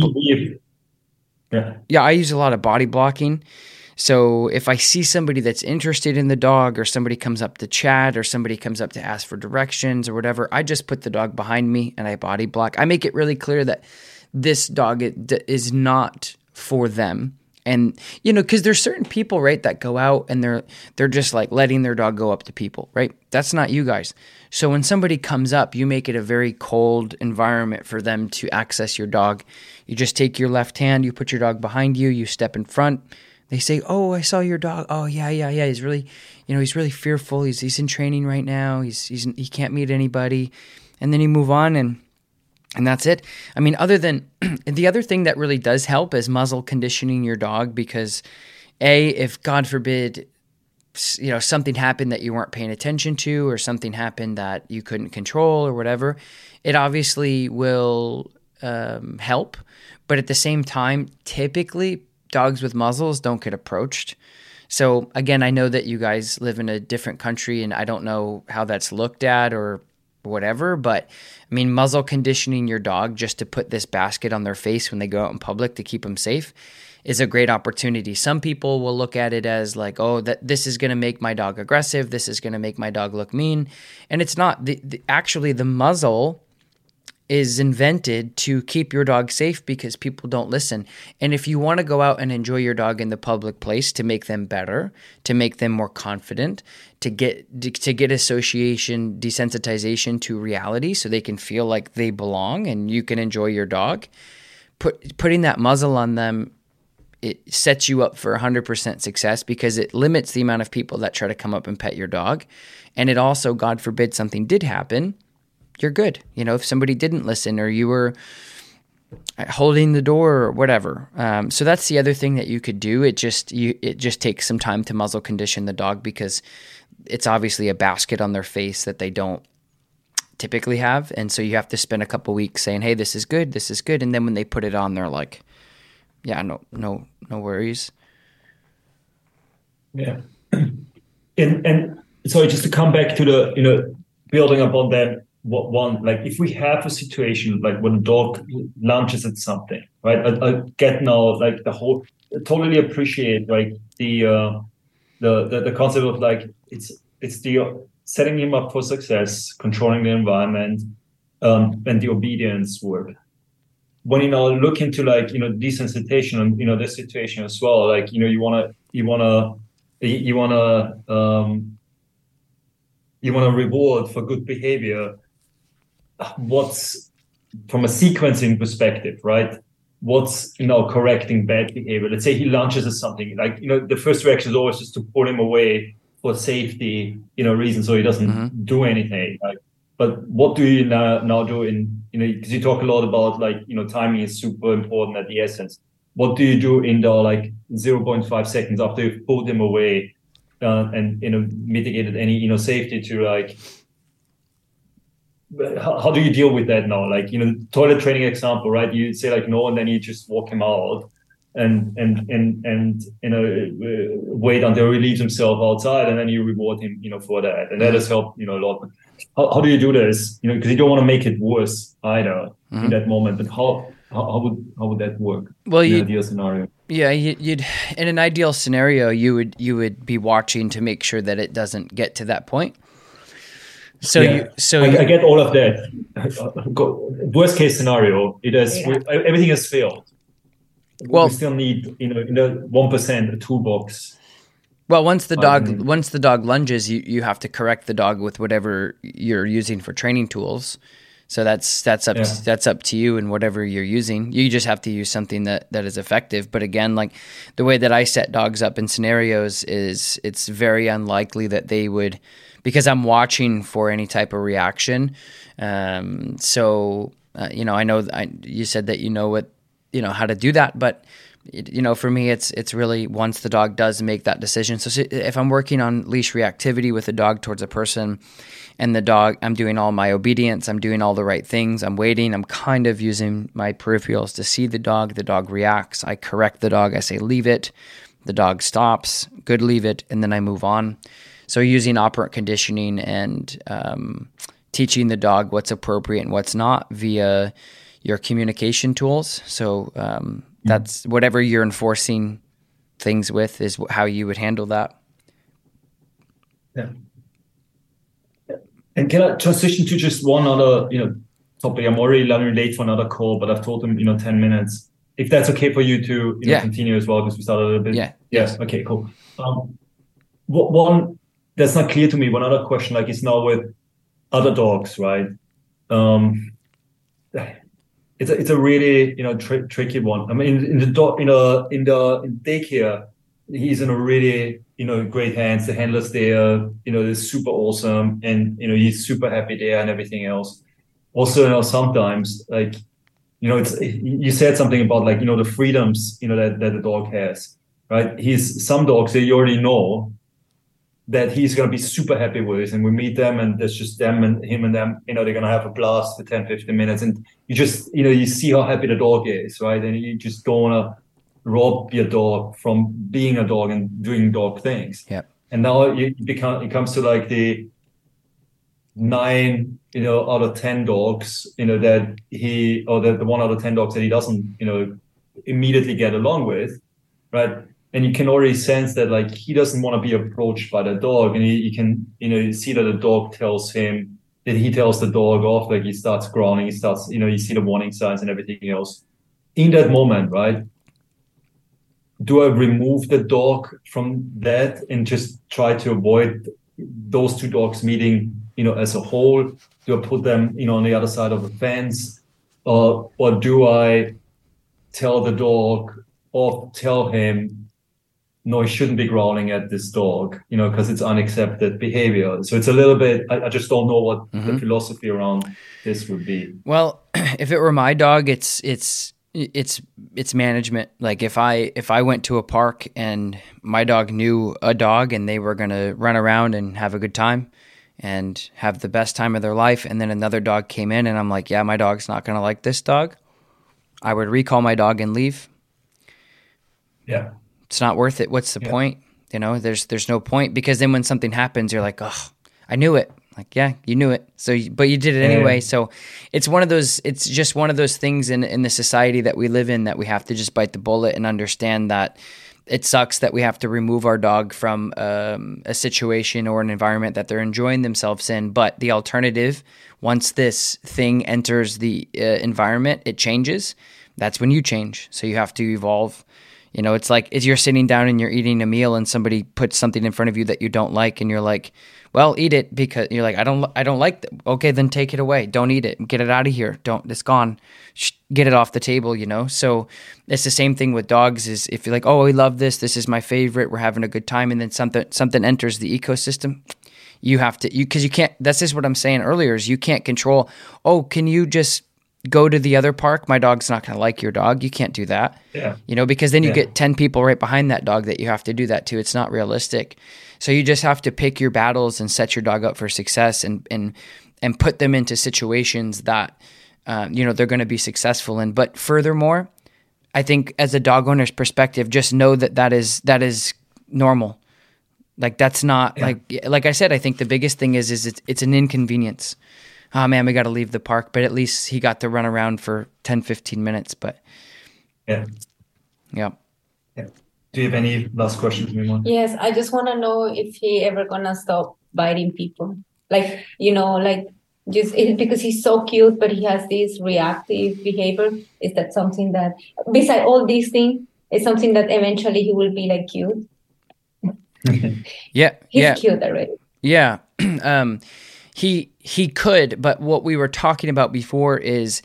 Speaker 1: Yeah, I use a lot of body blocking. So if I see somebody that's interested in the dog, or somebody comes up to chat, or somebody comes up to ask for directions or whatever, I just put the dog behind me and I body block. I make it really clear that this dog is not for them. And, you know, because there's certain people, right, that go out and they're just like letting their dog go up to people, right? That's not you guys. So when somebody comes up, you make it a very cold environment for them to access your dog. You just take your left hand, you put your dog behind you, you step in front. They say, "Oh, I saw your dog. Oh, yeah. He's really, he's really fearful. He's in training right now. He can't meet anybody." And then you move on and that's it. I mean, other than the other thing that really does help is muzzle conditioning your dog, because if God forbid, something happened that you weren't paying attention to, or something happened that you couldn't control or whatever, it obviously will help. But at the same time, typically dogs with muzzles don't get approached. So again, I know that you guys live in a different country and I don't know how that's looked at or whatever, but I mean, muzzle conditioning your dog just to put this basket on their face when they go out in public to keep them safe is a great opportunity. Some people will look at it as like, oh, that this is going to make my dog aggressive. This is going to make my dog look mean. And it's not. Actually, the muzzle is invented to keep your dog safe because people don't listen. And if you want to go out and enjoy your dog in the public place to make them better, to make them more confident, to get association, desensitization to reality so they can feel like they belong and you can enjoy your dog, putting that muzzle on them, it sets you up for 100% success because it limits the amount of people that try to come up and pet your dog. And it also, God forbid something did happen, you're good. If somebody didn't listen or you were holding the door or whatever. So that's the other thing that you could do. It just takes some time to muzzle condition the dog because it's obviously a basket on their face that they don't typically have. And so you have to spend a couple weeks saying, hey, this is good. This is good. And then when they put it on, they're like, yeah, no worries.
Speaker 3: Yeah. And so just to come back to the, building upon that, like if we have a situation like when a dog lunges at something, right? I get now like totally appreciate like the concept of like it's the setting him up for success, controlling the environment, and the obedience work. When look into like desensitization and this situation as well, like you wanna reward for good behavior. What's from a sequencing perspective, right? What's correcting bad behavior? Let's say he lunges at something, like the first reaction is always just to pull him away for safety, reasons, so he doesn't do anything. Like, but what do you now do in because you talk a lot about like timing is super important at the essence. What do you do in the like 0.5 seconds after you've pulled him away and mitigated any safety to like? How do you deal with that now? Like, toilet training example, right? You say like no, and then you just walk him out and wait until he leaves himself outside, and then you reward him, for that. And that has helped, a lot. How do you do this? Because you don't want to make it worse either in that moment. But how would that work?
Speaker 1: Well,
Speaker 3: in an ideal scenario.
Speaker 1: Yeah, you'd in an ideal scenario, you would be watching to make sure that it doesn't get to that point. So
Speaker 3: yeah. I get all of that. Worst case scenario, everything has failed. Well, we still need in the 1% a toolbox.
Speaker 1: Well, once the dog lunges, you have to correct the dog with whatever you're using for training tools. So that's up to you and whatever you're using. You just have to use something that is effective. But again, like the way that I set dogs up in scenarios is it's very unlikely that they would, because I'm watching for any type of reaction. I know you said that what how to do that, but For me, it's really once the dog does make that decision. So if I'm working on leash reactivity with a dog towards a person, and the dog, I'm doing all my obedience, I'm doing all the right things, I'm waiting, I'm kind of using my peripherals to see the dog reacts, I correct the dog, I say leave it, the dog stops, good, leave it, and then I move on. So using operant conditioning and teaching the dog what's appropriate and what's not via your communication tools. So that's whatever you're enforcing things with is how you would handle that.
Speaker 3: Yeah. And can I transition to just one other, topic? I'm already running late for another call, but I've told them, 10 minutes. If that's okay for you to continue as well, because we started a little bit.
Speaker 1: Yeah.
Speaker 3: Yes. Okay, cool. One that's not clear to me, one other question, is now with other dogs, right? It's a really, tricky one. I mean, in daycare, he's in a really, great hands. The handler's there, they're super awesome, and he's super happy there and everything else. Also, sometimes it's you said something about the freedoms that the dog has, right? Some dogs that you already know that he's gonna be super happy with, and we meet them, and there's just them and him and them. They're gonna have a blast for 10-15 minutes, and you just you see how happy the dog is, right? And you just don't wanna rob your dog from being a dog and doing dog things.
Speaker 1: Yeah.
Speaker 3: And now it comes to the 9 out of 10 dogs that the 1 out of 10 dogs that he doesn't immediately get along with, right? And you can already sense that he doesn't want to be approached by the dog, and you can you see that the dog tells him that he tells the dog off, he starts growling, he starts you see the warning signs and everything else. In that moment, right? Do I remove the dog from that and just try to avoid those two dogs meeting as a whole? Do I put them on the other side of the fence, or do I tell the dog or tell him, no, he shouldn't be growling at this dog, because it's unaccepted behavior? So it's a little bit, I just don't know what the philosophy around this would be.
Speaker 1: Well, if it were my dog, it's management. If I went to a park and my dog knew a dog and they were going to run around and have a good time and have the best time of their life, and then another dog came in and I'm like, yeah, my dog's not going to like this dog, I would recall my dog and leave.
Speaker 3: Yeah.
Speaker 1: It's not worth it. What's the point? There's no point, because then when something happens, you're like, oh, I knew it. Yeah, you knew it. But you did it anyway. So it's just one of those things in the society that we live in, that we have to just bite the bullet and understand that it sucks that we have to remove our dog from a situation or an environment that they're enjoying themselves in. But the alternative, once this thing enters the environment, it changes. That's when you change. So you have to evolve. It's like if you're sitting down and you're eating a meal and somebody puts something in front of you that you don't like, and you're like, well, eat it, because you're like, I don't like that. Okay, then take it away. Don't eat it. Get it out of here. It's gone. Get it off the table, So it's the same thing with dogs. Is if you're like, oh, we love this. This is my favorite. We're having a good time. And then something enters the ecosystem. You have to, because you can't, that's just what I'm saying earlier, is you can't control, oh, can you just go to the other park? My dog's not going to like your dog. You can't do that.
Speaker 3: Yeah.
Speaker 1: Because then you get 10 people right behind that dog that you have to do that to. It's not realistic. So you just have to pick your battles and set your dog up for success, and put them into situations that, they're going to be successful in. But furthermore, I think as a dog owner's perspective, just know that is normal. That's not like I said, I think the biggest thing is it's an inconvenience. Oh man, we got to leave the park, but at least he got to run around for 10-15 minutes. But
Speaker 3: yeah. Do you have any last questions, Mimon?
Speaker 4: Yes, I just want to know if he ever gonna stop biting people. Just because he's so cute, but he has this reactive behavior. Is that something that, beside all these things, is something that eventually he will be cute?
Speaker 1: Yeah,
Speaker 4: he's cute already.
Speaker 1: Yeah. He could, but what we were talking about before is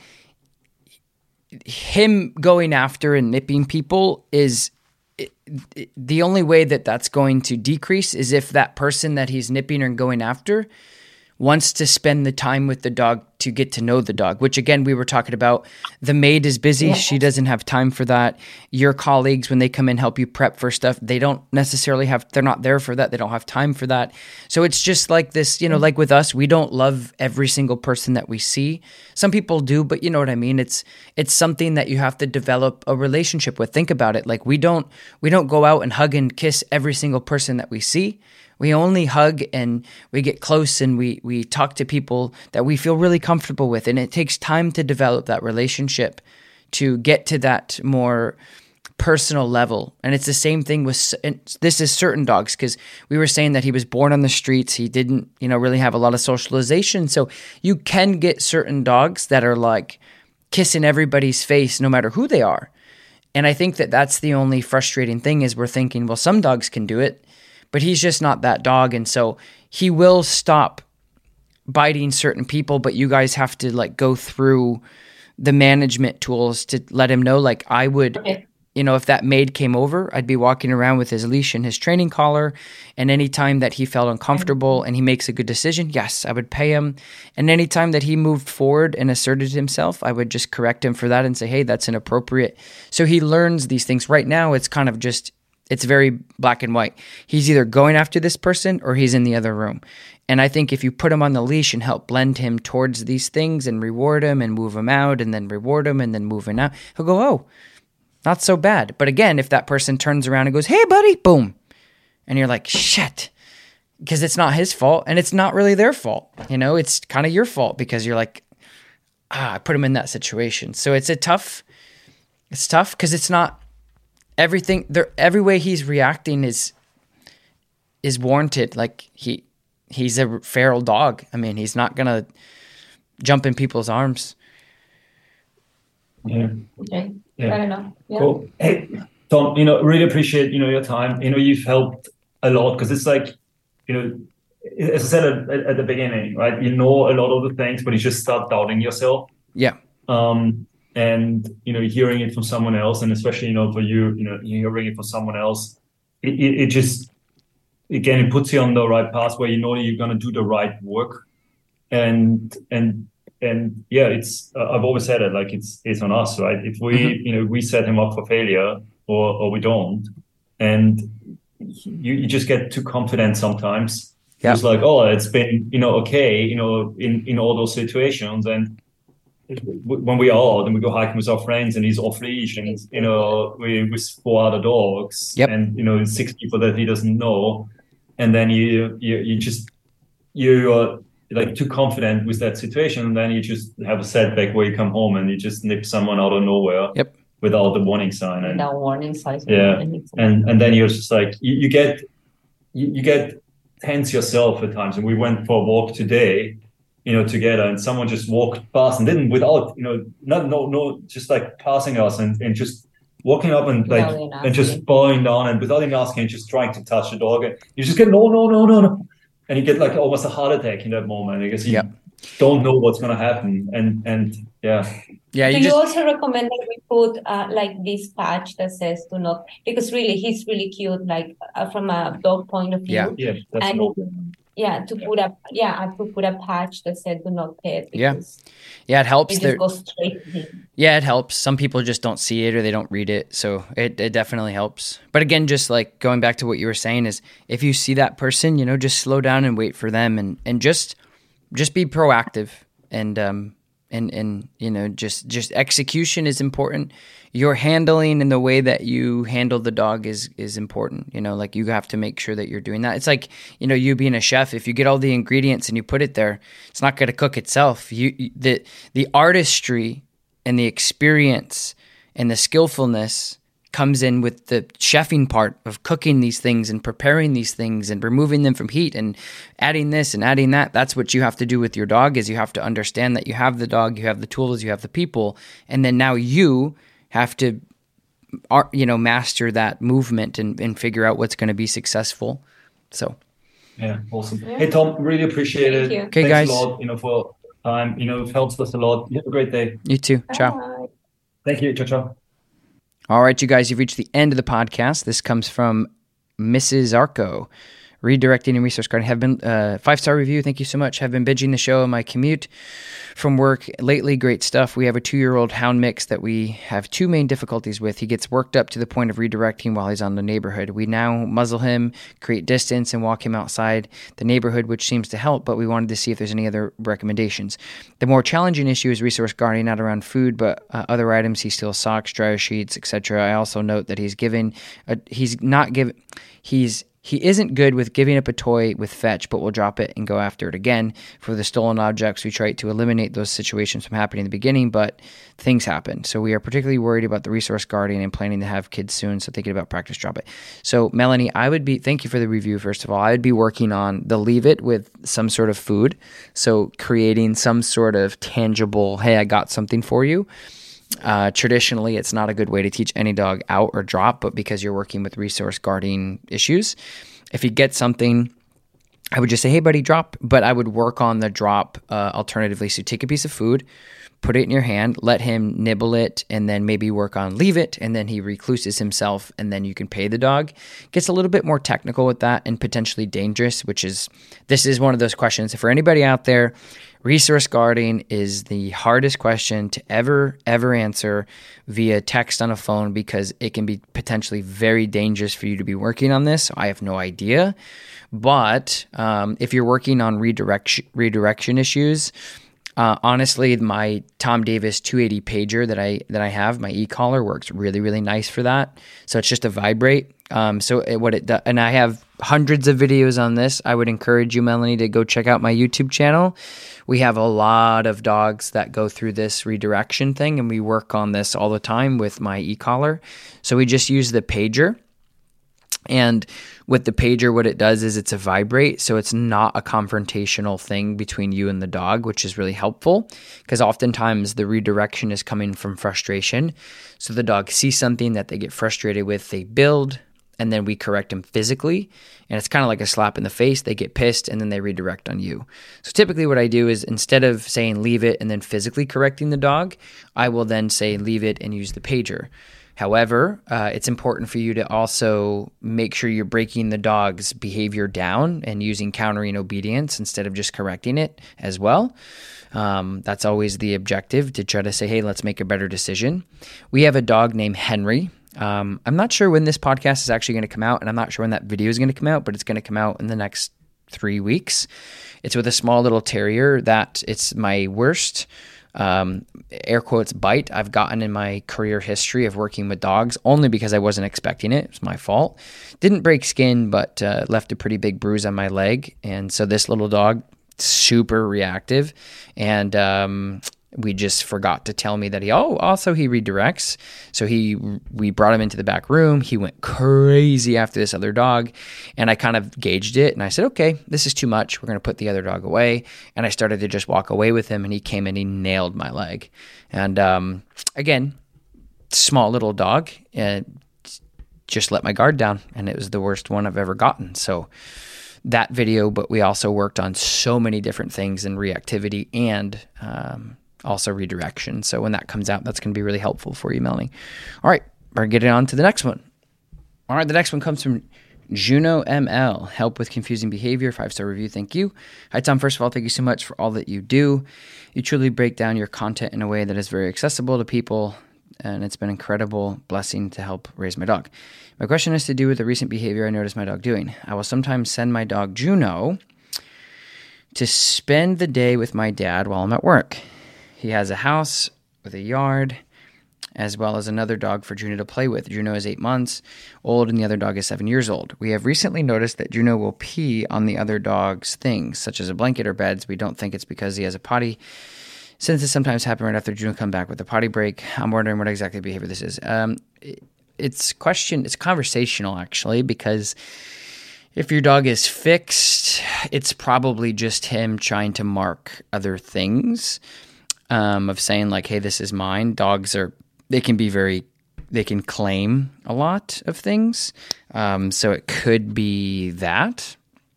Speaker 1: him going after and nipping people is the only way that that's going to decrease is if that person that he's nipping or going after wants to spend the time with the dog to get to know the dog, which again, we were talking about. The maid is busy.
Speaker 4: Yeah.
Speaker 1: She doesn't have time for that. Your colleagues, when they come in, help you prep for stuff, they don't necessarily they're not there for that. They don't have time for that. So it's just like this, like with us, we don't love every single person that we see. Some people do, but you know what I mean? It's something that you have to develop a relationship with. Think about it. Like we don't go out and hug and kiss every single person that we see. We only hug and we get close and we talk to people that we feel really comfortable with. And it takes time to develop that relationship to get to that more personal level. And it's the same thing with, this is certain dogs, because we were saying that he was born on the streets. He didn't, really have a lot of socialization. So you can get certain dogs that are like kissing everybody's face no matter who they are. And I think that that's the only frustrating thing is we're thinking, well, some dogs can do it, but he's just not that dog. And so he will stop biting certain people, but you guys have to like go through the management tools to let him know, like I would,
Speaker 4: Okay.
Speaker 1: If that maid came over, I'd be walking around with his leash and his training collar. And anytime that he felt uncomfortable and he makes a good decision, yes, I would pay him. And anytime that he moved forward and asserted himself, I would just correct him for that and say, hey, that's inappropriate. So he learns these things. Right now, it's kind of just, it's very black and white. He's either going after this person or he's in the other room. And I think if you put him on the leash and help blend him towards these things and reward him and move him out and then reward him and then move him out, he'll go, oh, not so bad. But again, if that person turns around and goes, hey, buddy, boom. And you're like, shit, because it's not his fault and it's not really their fault. It's kind of your fault because you're like, I put him in that situation. So it's tough because it's not everything there. Every way he's reacting is warranted. Like he's a feral dog. I mean, he's not going to jump in people's arms.
Speaker 3: Yeah.
Speaker 4: Okay.
Speaker 3: Yeah.
Speaker 4: I don't know. Yeah.
Speaker 3: Cool. Hey, Tom, really appreciate, your time. You've helped a lot because it's like, as I said at the beginning, right? You know a lot of the things, but you just start doubting yourself.
Speaker 1: Yeah.
Speaker 3: And, hearing it from someone else, and especially, for you, hearing it from someone else, it just, again, it puts you on the right path where you know that you're going to do the right work. And yeah, it's I've always said it, like it's on us, right? If we we set him up for failure or we don't, and you just get too confident sometimes.
Speaker 1: Yeah.
Speaker 3: It's like, oh, it's been okay, in all those situations, and when we are out and we go hiking with our friends and he's off leash and we with 4 other dogs,
Speaker 1: yep.
Speaker 3: and 6 people that he doesn't know, and then you're like too confident with that situation, and then you just have a setback where you come home and you just nip someone out of nowhere.
Speaker 1: Yep.
Speaker 3: Without the warning sign. And
Speaker 4: without warning signs.
Speaker 3: Yeah. And then you're just like you get tense yourself at times. And we went for a walk today, together, and someone just walked past and didn't without, just like passing us and just walking up and like and just bowing down and without even asking, just trying to touch the dog. And you just get no. And you get like almost a heart attack in that moment because you don't know what's going to happen. And yeah.
Speaker 1: Yeah.
Speaker 4: Do you also recommend that we put like this patch that says do not, because really he's really cute, like from a dog point of view.
Speaker 3: Yeah. That's
Speaker 4: and to put a patch that said do not pet.
Speaker 1: Yeah, it helps.
Speaker 4: It just goes straight to him.
Speaker 1: Yeah, it helps. Some people just don't see it or they don't read it, so it definitely helps. But again, just like going back to what you were saying is, if you see that person, just slow down and wait for them, and just be proactive, and just execution is important. Your handling and the way that you handle the dog is important. Like you have to make sure that you're doing that. It's like, you being a chef, if you get all the ingredients and you put it there, it's not going to cook itself. The artistry and the experience and the skillfulness comes in with the chefing part of cooking these things and preparing these things and removing them from heat and adding this and adding that. That's what you have to do with your dog, is you have to understand that you have the dog, you have the tools, you have the people, and then now you have to, master that movement and figure out what's going to be successful. So,
Speaker 3: yeah, awesome. Yeah. Hey, Tom, really appreciate it.
Speaker 1: Okay,
Speaker 3: Thanks
Speaker 1: guys.
Speaker 3: a lot, for time. It helps us a lot. You have a great day.
Speaker 1: You too.
Speaker 4: Bye.
Speaker 1: Ciao.
Speaker 3: Thank you. Ciao. All
Speaker 1: right, you guys, you've reached the end of the podcast. This comes from Mrs. Arco. Redirecting and resource guarding have been 5-star review. Thank you so much. Have been binging the show on my commute from work lately. Great stuff. We have a 2-year-old hound mix that we have 2 main difficulties with. He gets worked up to the point of redirecting while he's on the neighborhood. We now muzzle him, create distance, and walk him outside the neighborhood, which seems to help, but we wanted to see if there's any other recommendations. The more challenging issue is resource guarding, not around food, but other items. He steals socks, dryer sheets, etc. I also note that he isn't good with giving up a toy with fetch, but will drop it and go after it again. For the stolen objects, we try to eliminate those situations from happening in the beginning, but things happen. So we are particularly worried about the resource guarding and planning to have kids soon, so thinking about practice drop it. So Melanie, thank you for the review, first of all. I would be working on the leave it with some sort of food. So creating some sort of tangible, hey, I got something for you. Traditionally, it's not a good way to teach any dog out or drop, but because you're working with resource guarding issues, if you get something, I would just say, hey, buddy, drop. But I would work on the drop alternatively. So take a piece of food, put it in your hand, let him nibble it, and then maybe work on leave it, and then he recluses himself, and then you can pay the dog. Gets a little bit more technical with that and potentially dangerous, this is one of those questions. For anybody out there, resource guarding is the hardest question to ever answer via text on a phone because it can be potentially very dangerous for you to be working on this. I have no idea. But if you're working on redirection issues, honestly, my Tom Davis 280 pager that I have, my e-collar, works really, really nice for that. So it's just a vibrate. And I have hundreds of videos on this. I would encourage you, Melanie, to go check out my YouTube channel. We have a lot of dogs that go through this redirection thing, and we work on this all the time with my e-collar. So we just use the pager. And with the pager, what it does is it's a vibrate, so it's not a confrontational thing between you and the dog, which is really helpful because oftentimes the redirection is coming from frustration. So the dog sees something that they get frustrated with, they build, and then we correct them physically. And it's kind of like a slap in the face. They get pissed, and then they redirect on you. So typically what I do is instead of saying leave it and then physically correcting the dog, I will then say leave it and use the pager. However, it's important for you to also make sure you're breaking the dog's behavior down and using countering obedience instead of just correcting it as well. That's always the objective, to try to say, hey, let's make a better decision. We have a dog named Henry. I'm not sure when this podcast is actually going to come out, and I'm not sure when that video is going to come out, but it's going to come out in the next 3 weeks. It's with a small little terrier that it's my worst air quotes bite I've gotten in my career history of working with dogs, only because I wasn't expecting it. It's my fault. Didn't break skin, but left a pretty big bruise on my leg. And so this little dog, super reactive, and we just forgot to tell me that he redirects. So we brought him into the back room. He went crazy after this other dog, and I kind of gauged it, and I said, okay, this is too much. We're going to put the other dog away. And I started to just walk away with him, and he came and he nailed my leg. And again, small little dog, and just let my guard down, and it was the worst one I've ever gotten. So that video, but we also worked on so many different things in reactivity and also redirection. So when that comes out, that's going to be really helpful for you, Melanie. All right, we're getting on to the next one. All right, the next one comes from Juno ML. Help with confusing behavior, 5-star review. Thank you. Hi, Tom. First of all, thank you so much for all that you do. You truly break down your content in a way that is very accessible to people, and it's been an incredible blessing to help raise my dog. My question has to do with the recent behavior I noticed my dog doing. I will sometimes send my dog Juno to spend the day with my dad while I'm at work. He has a house with a yard, as well as another dog for Juno to play with. Juno is 8 months old, and the other dog is 7 years old. We have recently noticed that Juno will pee on the other dog's things, such as a blanket or beds. We don't think it's because he has a potty, since it sometimes happens right after Juno come back with a potty break. I'm wondering what exactly behavior this is. It's conversational, actually, because if your dog is fixed, it's probably just him trying to mark other things, of saying like, hey, this is mine. Dogs they can claim a lot of things. So it could be that.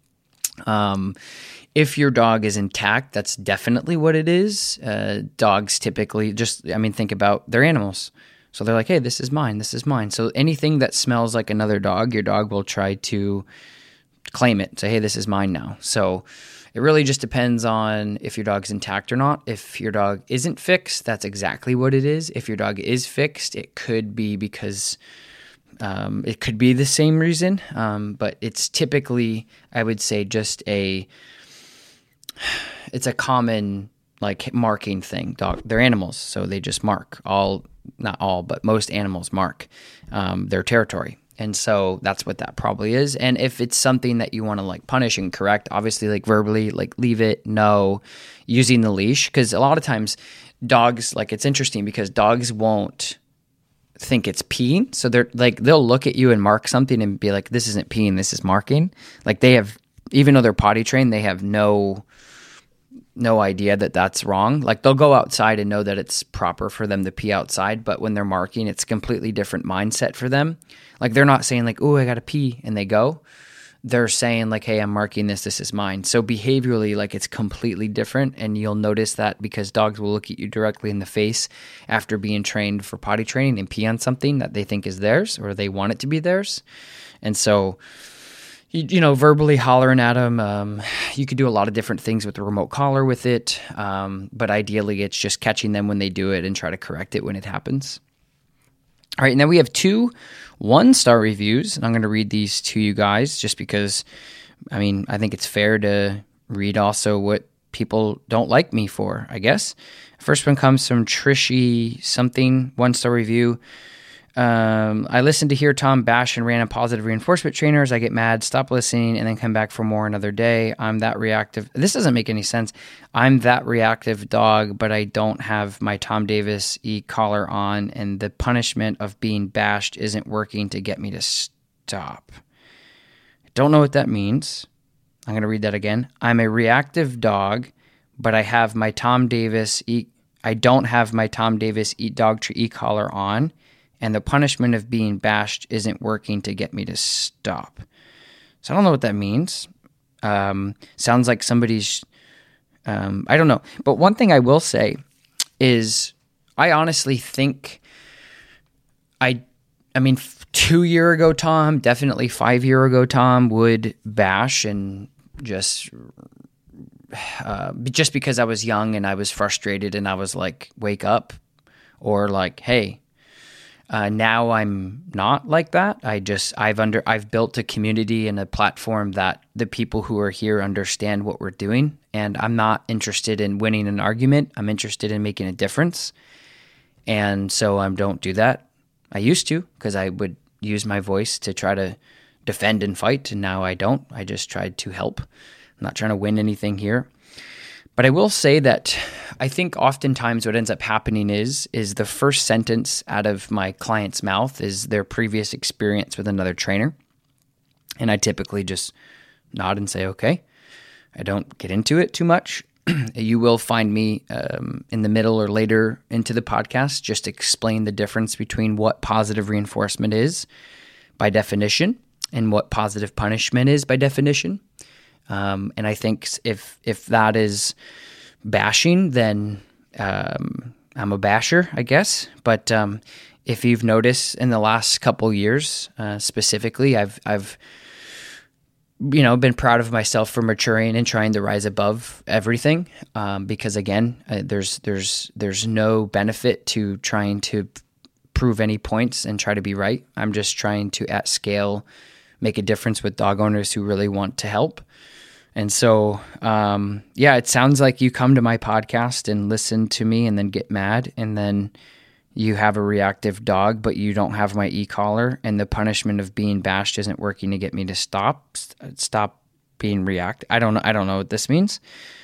Speaker 1: If your dog is intact, that's definitely what it is. Dogs typically think about their animals. So they're like, hey, this is mine, this is mine. So anything that smells like another dog, your dog will try to claim it, say, hey, this is mine now. So it really just depends on if your dog's intact or not. If your dog isn't fixed, that's exactly what it is. If your dog is fixed, it could be because it could be the same reason, but it's typically, I would say, it's a common like marking thing. They're animals, so they just mark not all, but most animals mark their territory. And so that's what that probably is. And if it's something that you want to like punish and correct, obviously like verbally, like leave it, no, using the leash. Because a lot of times dogs, like it's interesting because dogs won't think it's peeing. So they're like, they'll look at you and mark something and be like, this isn't peeing, this is marking. Like they have, even though they're potty trained, they have no idea that that's wrong. Like they'll go outside and know that it's proper for them to pee outside, but when they're marking, it's a completely different mindset for them. Like they're not saying like, oh, I gotta pee, and they go. They're saying like, hey, I'm marking this is mine. So behaviorally, like it's completely different, and you'll notice that because dogs will look at you directly in the face after being trained for potty training and pee on something that they think is theirs or they want it to be theirs. And so verbally hollering at them. You could do a lot of different things with the remote collar with it, but ideally it's just catching them when they do it and try to correct it when it happens. All right, and then we have 2 1-star reviews, and I'm going to read these to you guys just because, I think it's fair to read also what people don't like me for, I guess. First one comes from Trishy something, 1-star review. I listened to hear Tom bash and random positive reinforcement trainers. I get mad, stop listening, and then come back for more another day. I'm that reactive. This doesn't make any sense. I'm that reactive dog, but I don't have my Tom Davis e-collar on, and the punishment of being bashed isn't working to get me to stop. I don't know what that means. I'm going to read that again. I'm a reactive dog, but I have my Tom Davis I don't have my Tom Davis dog tree e-collar on, and the punishment of being bashed isn't working to get me to stop. So I don't know what that means. Sounds like somebody's, I don't know. But one thing I will say is I honestly think 2 year ago Tom, definitely 5 year ago Tom would bash and just because I was young and I was frustrated and I was like, wake up, or like, hey. Now I'm not like that. I've built a community and a platform that the people who are here understand what we're doing, and I'm not interested in winning an argument. I'm interested in making a difference, and so I don't do that. I used to, because I would use my voice to try to defend and fight, and now I don't. I just tried to help. I'm not trying to win anything here. But I will say that I think oftentimes what ends up happening is the first sentence out of my client's mouth is their previous experience with another trainer. And I typically just nod and say, okay. I don't get into it too much. You will find me in the middle or later into the podcast just explain the difference between what positive reinforcement is by definition and what positive punishment is by definition. And I think if that is bashing, then I'm a basher, I guess. But if you've noticed in the last couple years, specifically, I've been proud of myself for maturing and trying to rise above everything. Because again, there's no benefit to trying to prove any points and try to be right. I'm just trying to at scale make a difference with dog owners who really want to help. And so, it sounds like you come to my podcast and listen to me and then get mad, and then you have a reactive dog, but you don't have my e-collar, and the punishment of being bashed isn't working to get me to stop being reactive. I don't know what this means.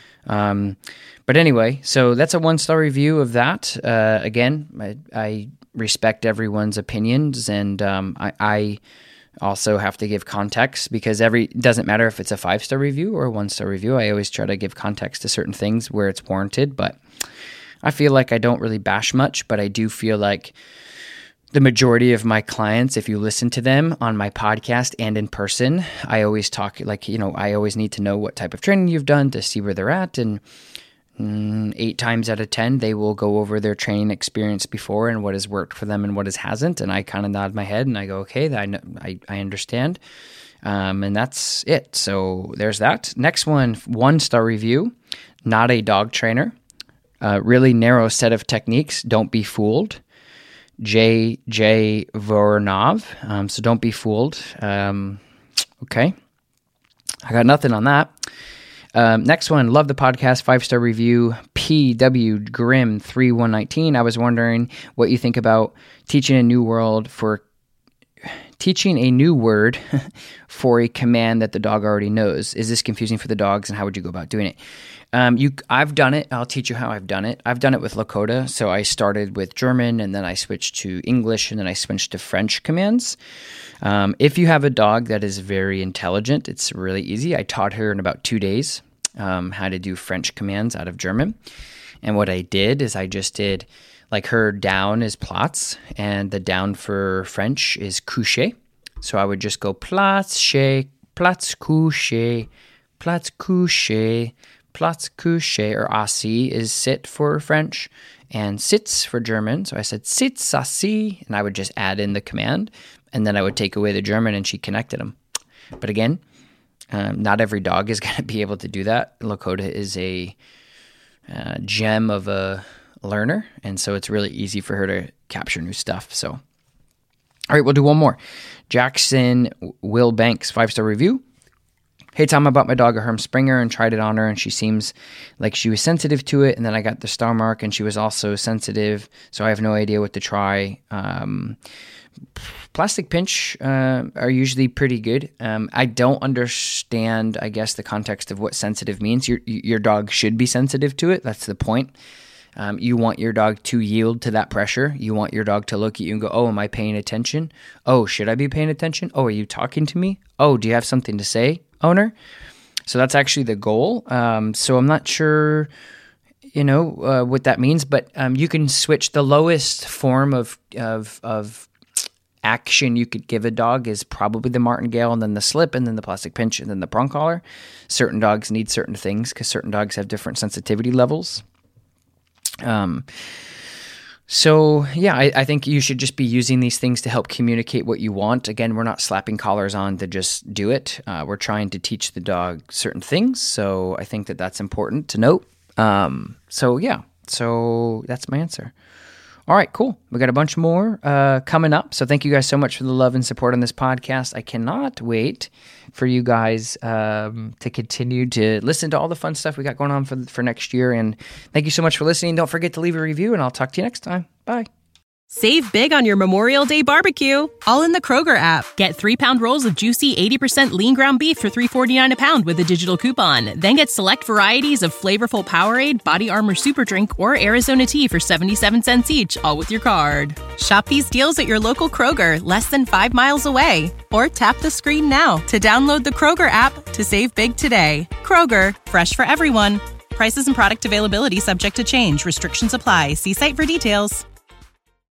Speaker 1: But anyway, so that's a 1-star review of that. Again, I respect everyone's opinions, and I also have to give context, because it doesn't matter if it's a 5-star review or a 1-star review. I always try to give context to certain things where it's warranted, but I feel like I don't really bash much, but I do feel like the majority of my clients, if you listen to them on my podcast and in person, I always talk I always need to know what type of training you've done to see where they're at. And 8 times out of 10, they will go over their training experience before and what has worked for them and what hasn't. And I kind of nod my head and I go, okay, I understand. And that's it. So there's that. Next one, 1-star review. Not a dog trainer. Really narrow set of techniques. Don't be fooled. J.J. Voronov. So don't be fooled. Okay. I got nothing on that. Next one, love the podcast, 5-star review, PW Grimm 3119. I was wondering what you think about teaching a new word for a command that the dog already knows. Is this confusing for the dogs, and how would you go about doing it? I've done it. I'll teach you how I've done it. I've done it with Lakota. So I started with German, and then I switched to English, and then I switched to French commands. If you have a dog that is very intelligent, it's really easy. I taught her in about 2 days how to do French commands out of German. And what I did is I just did, like, her down is Platz, and the down for French is coucher. So I would just go Platz, Platz, coucher, Platz, coucher, Platz, coucher, or assis is sit for French, and sits for German. So I said sitz, assis, and I would just add in the command, and then I would take away the German, and she connected them. But again, not every dog is going to be able to do that. Lakota is a gem of a learner, and so it's really easy for her to capture new stuff. So, all right, we'll do one more. Jackson Will Banks, 5-star review. Hey, Tom, I bought my dog a Herm Springer and tried it on her, and she seems like she was sensitive to it, and then I got the star mark, and she was also sensitive, so I have no idea what to try. Plastic pinch are usually pretty good. I don't understand, I guess, the context of what sensitive means. Your dog should be sensitive to it. That's the point. You want your dog to yield to that pressure. You want your dog to look at you and go, oh, am I paying attention? Oh, should I be paying attention? Oh, are you talking to me? Oh, do you have something to say, owner? So that's actually the goal. So I'm not sure, what that means, but you can switch. The lowest form of action you could give a dog is probably the martingale, and then the slip, and then the plastic pinch, and then the prong collar. Certain dogs need certain things because certain dogs have different sensitivity levels. So yeah, I think you should just be using these things to help communicate what you want. Again, we're not slapping collars on to just do it. We're trying to teach the dog certain things. So I think that that's important to note. So that's my answer. All right, cool. We got a bunch more coming up. So thank you guys so much for the love and support on this podcast. I cannot wait for you guys to continue to listen to all the fun stuff we got going on for next year. And thank you so much for listening. Don't forget to leave a review, and I'll talk to you next time. Bye.
Speaker 5: Save big on your Memorial Day barbecue, all in the Kroger app. Get 3-pound rolls of juicy 80% lean ground beef for $3.49 a pound with a digital coupon. Then get select varieties of flavorful Powerade, Body Armor Super Drink, or Arizona tea for 77 cents each, all with your card. Shop these deals at your local Kroger, less than 5 miles away. Or tap the screen now to download the Kroger app to save big today. Kroger, fresh for everyone. Prices and product availability subject to change. Restrictions apply. See site for details.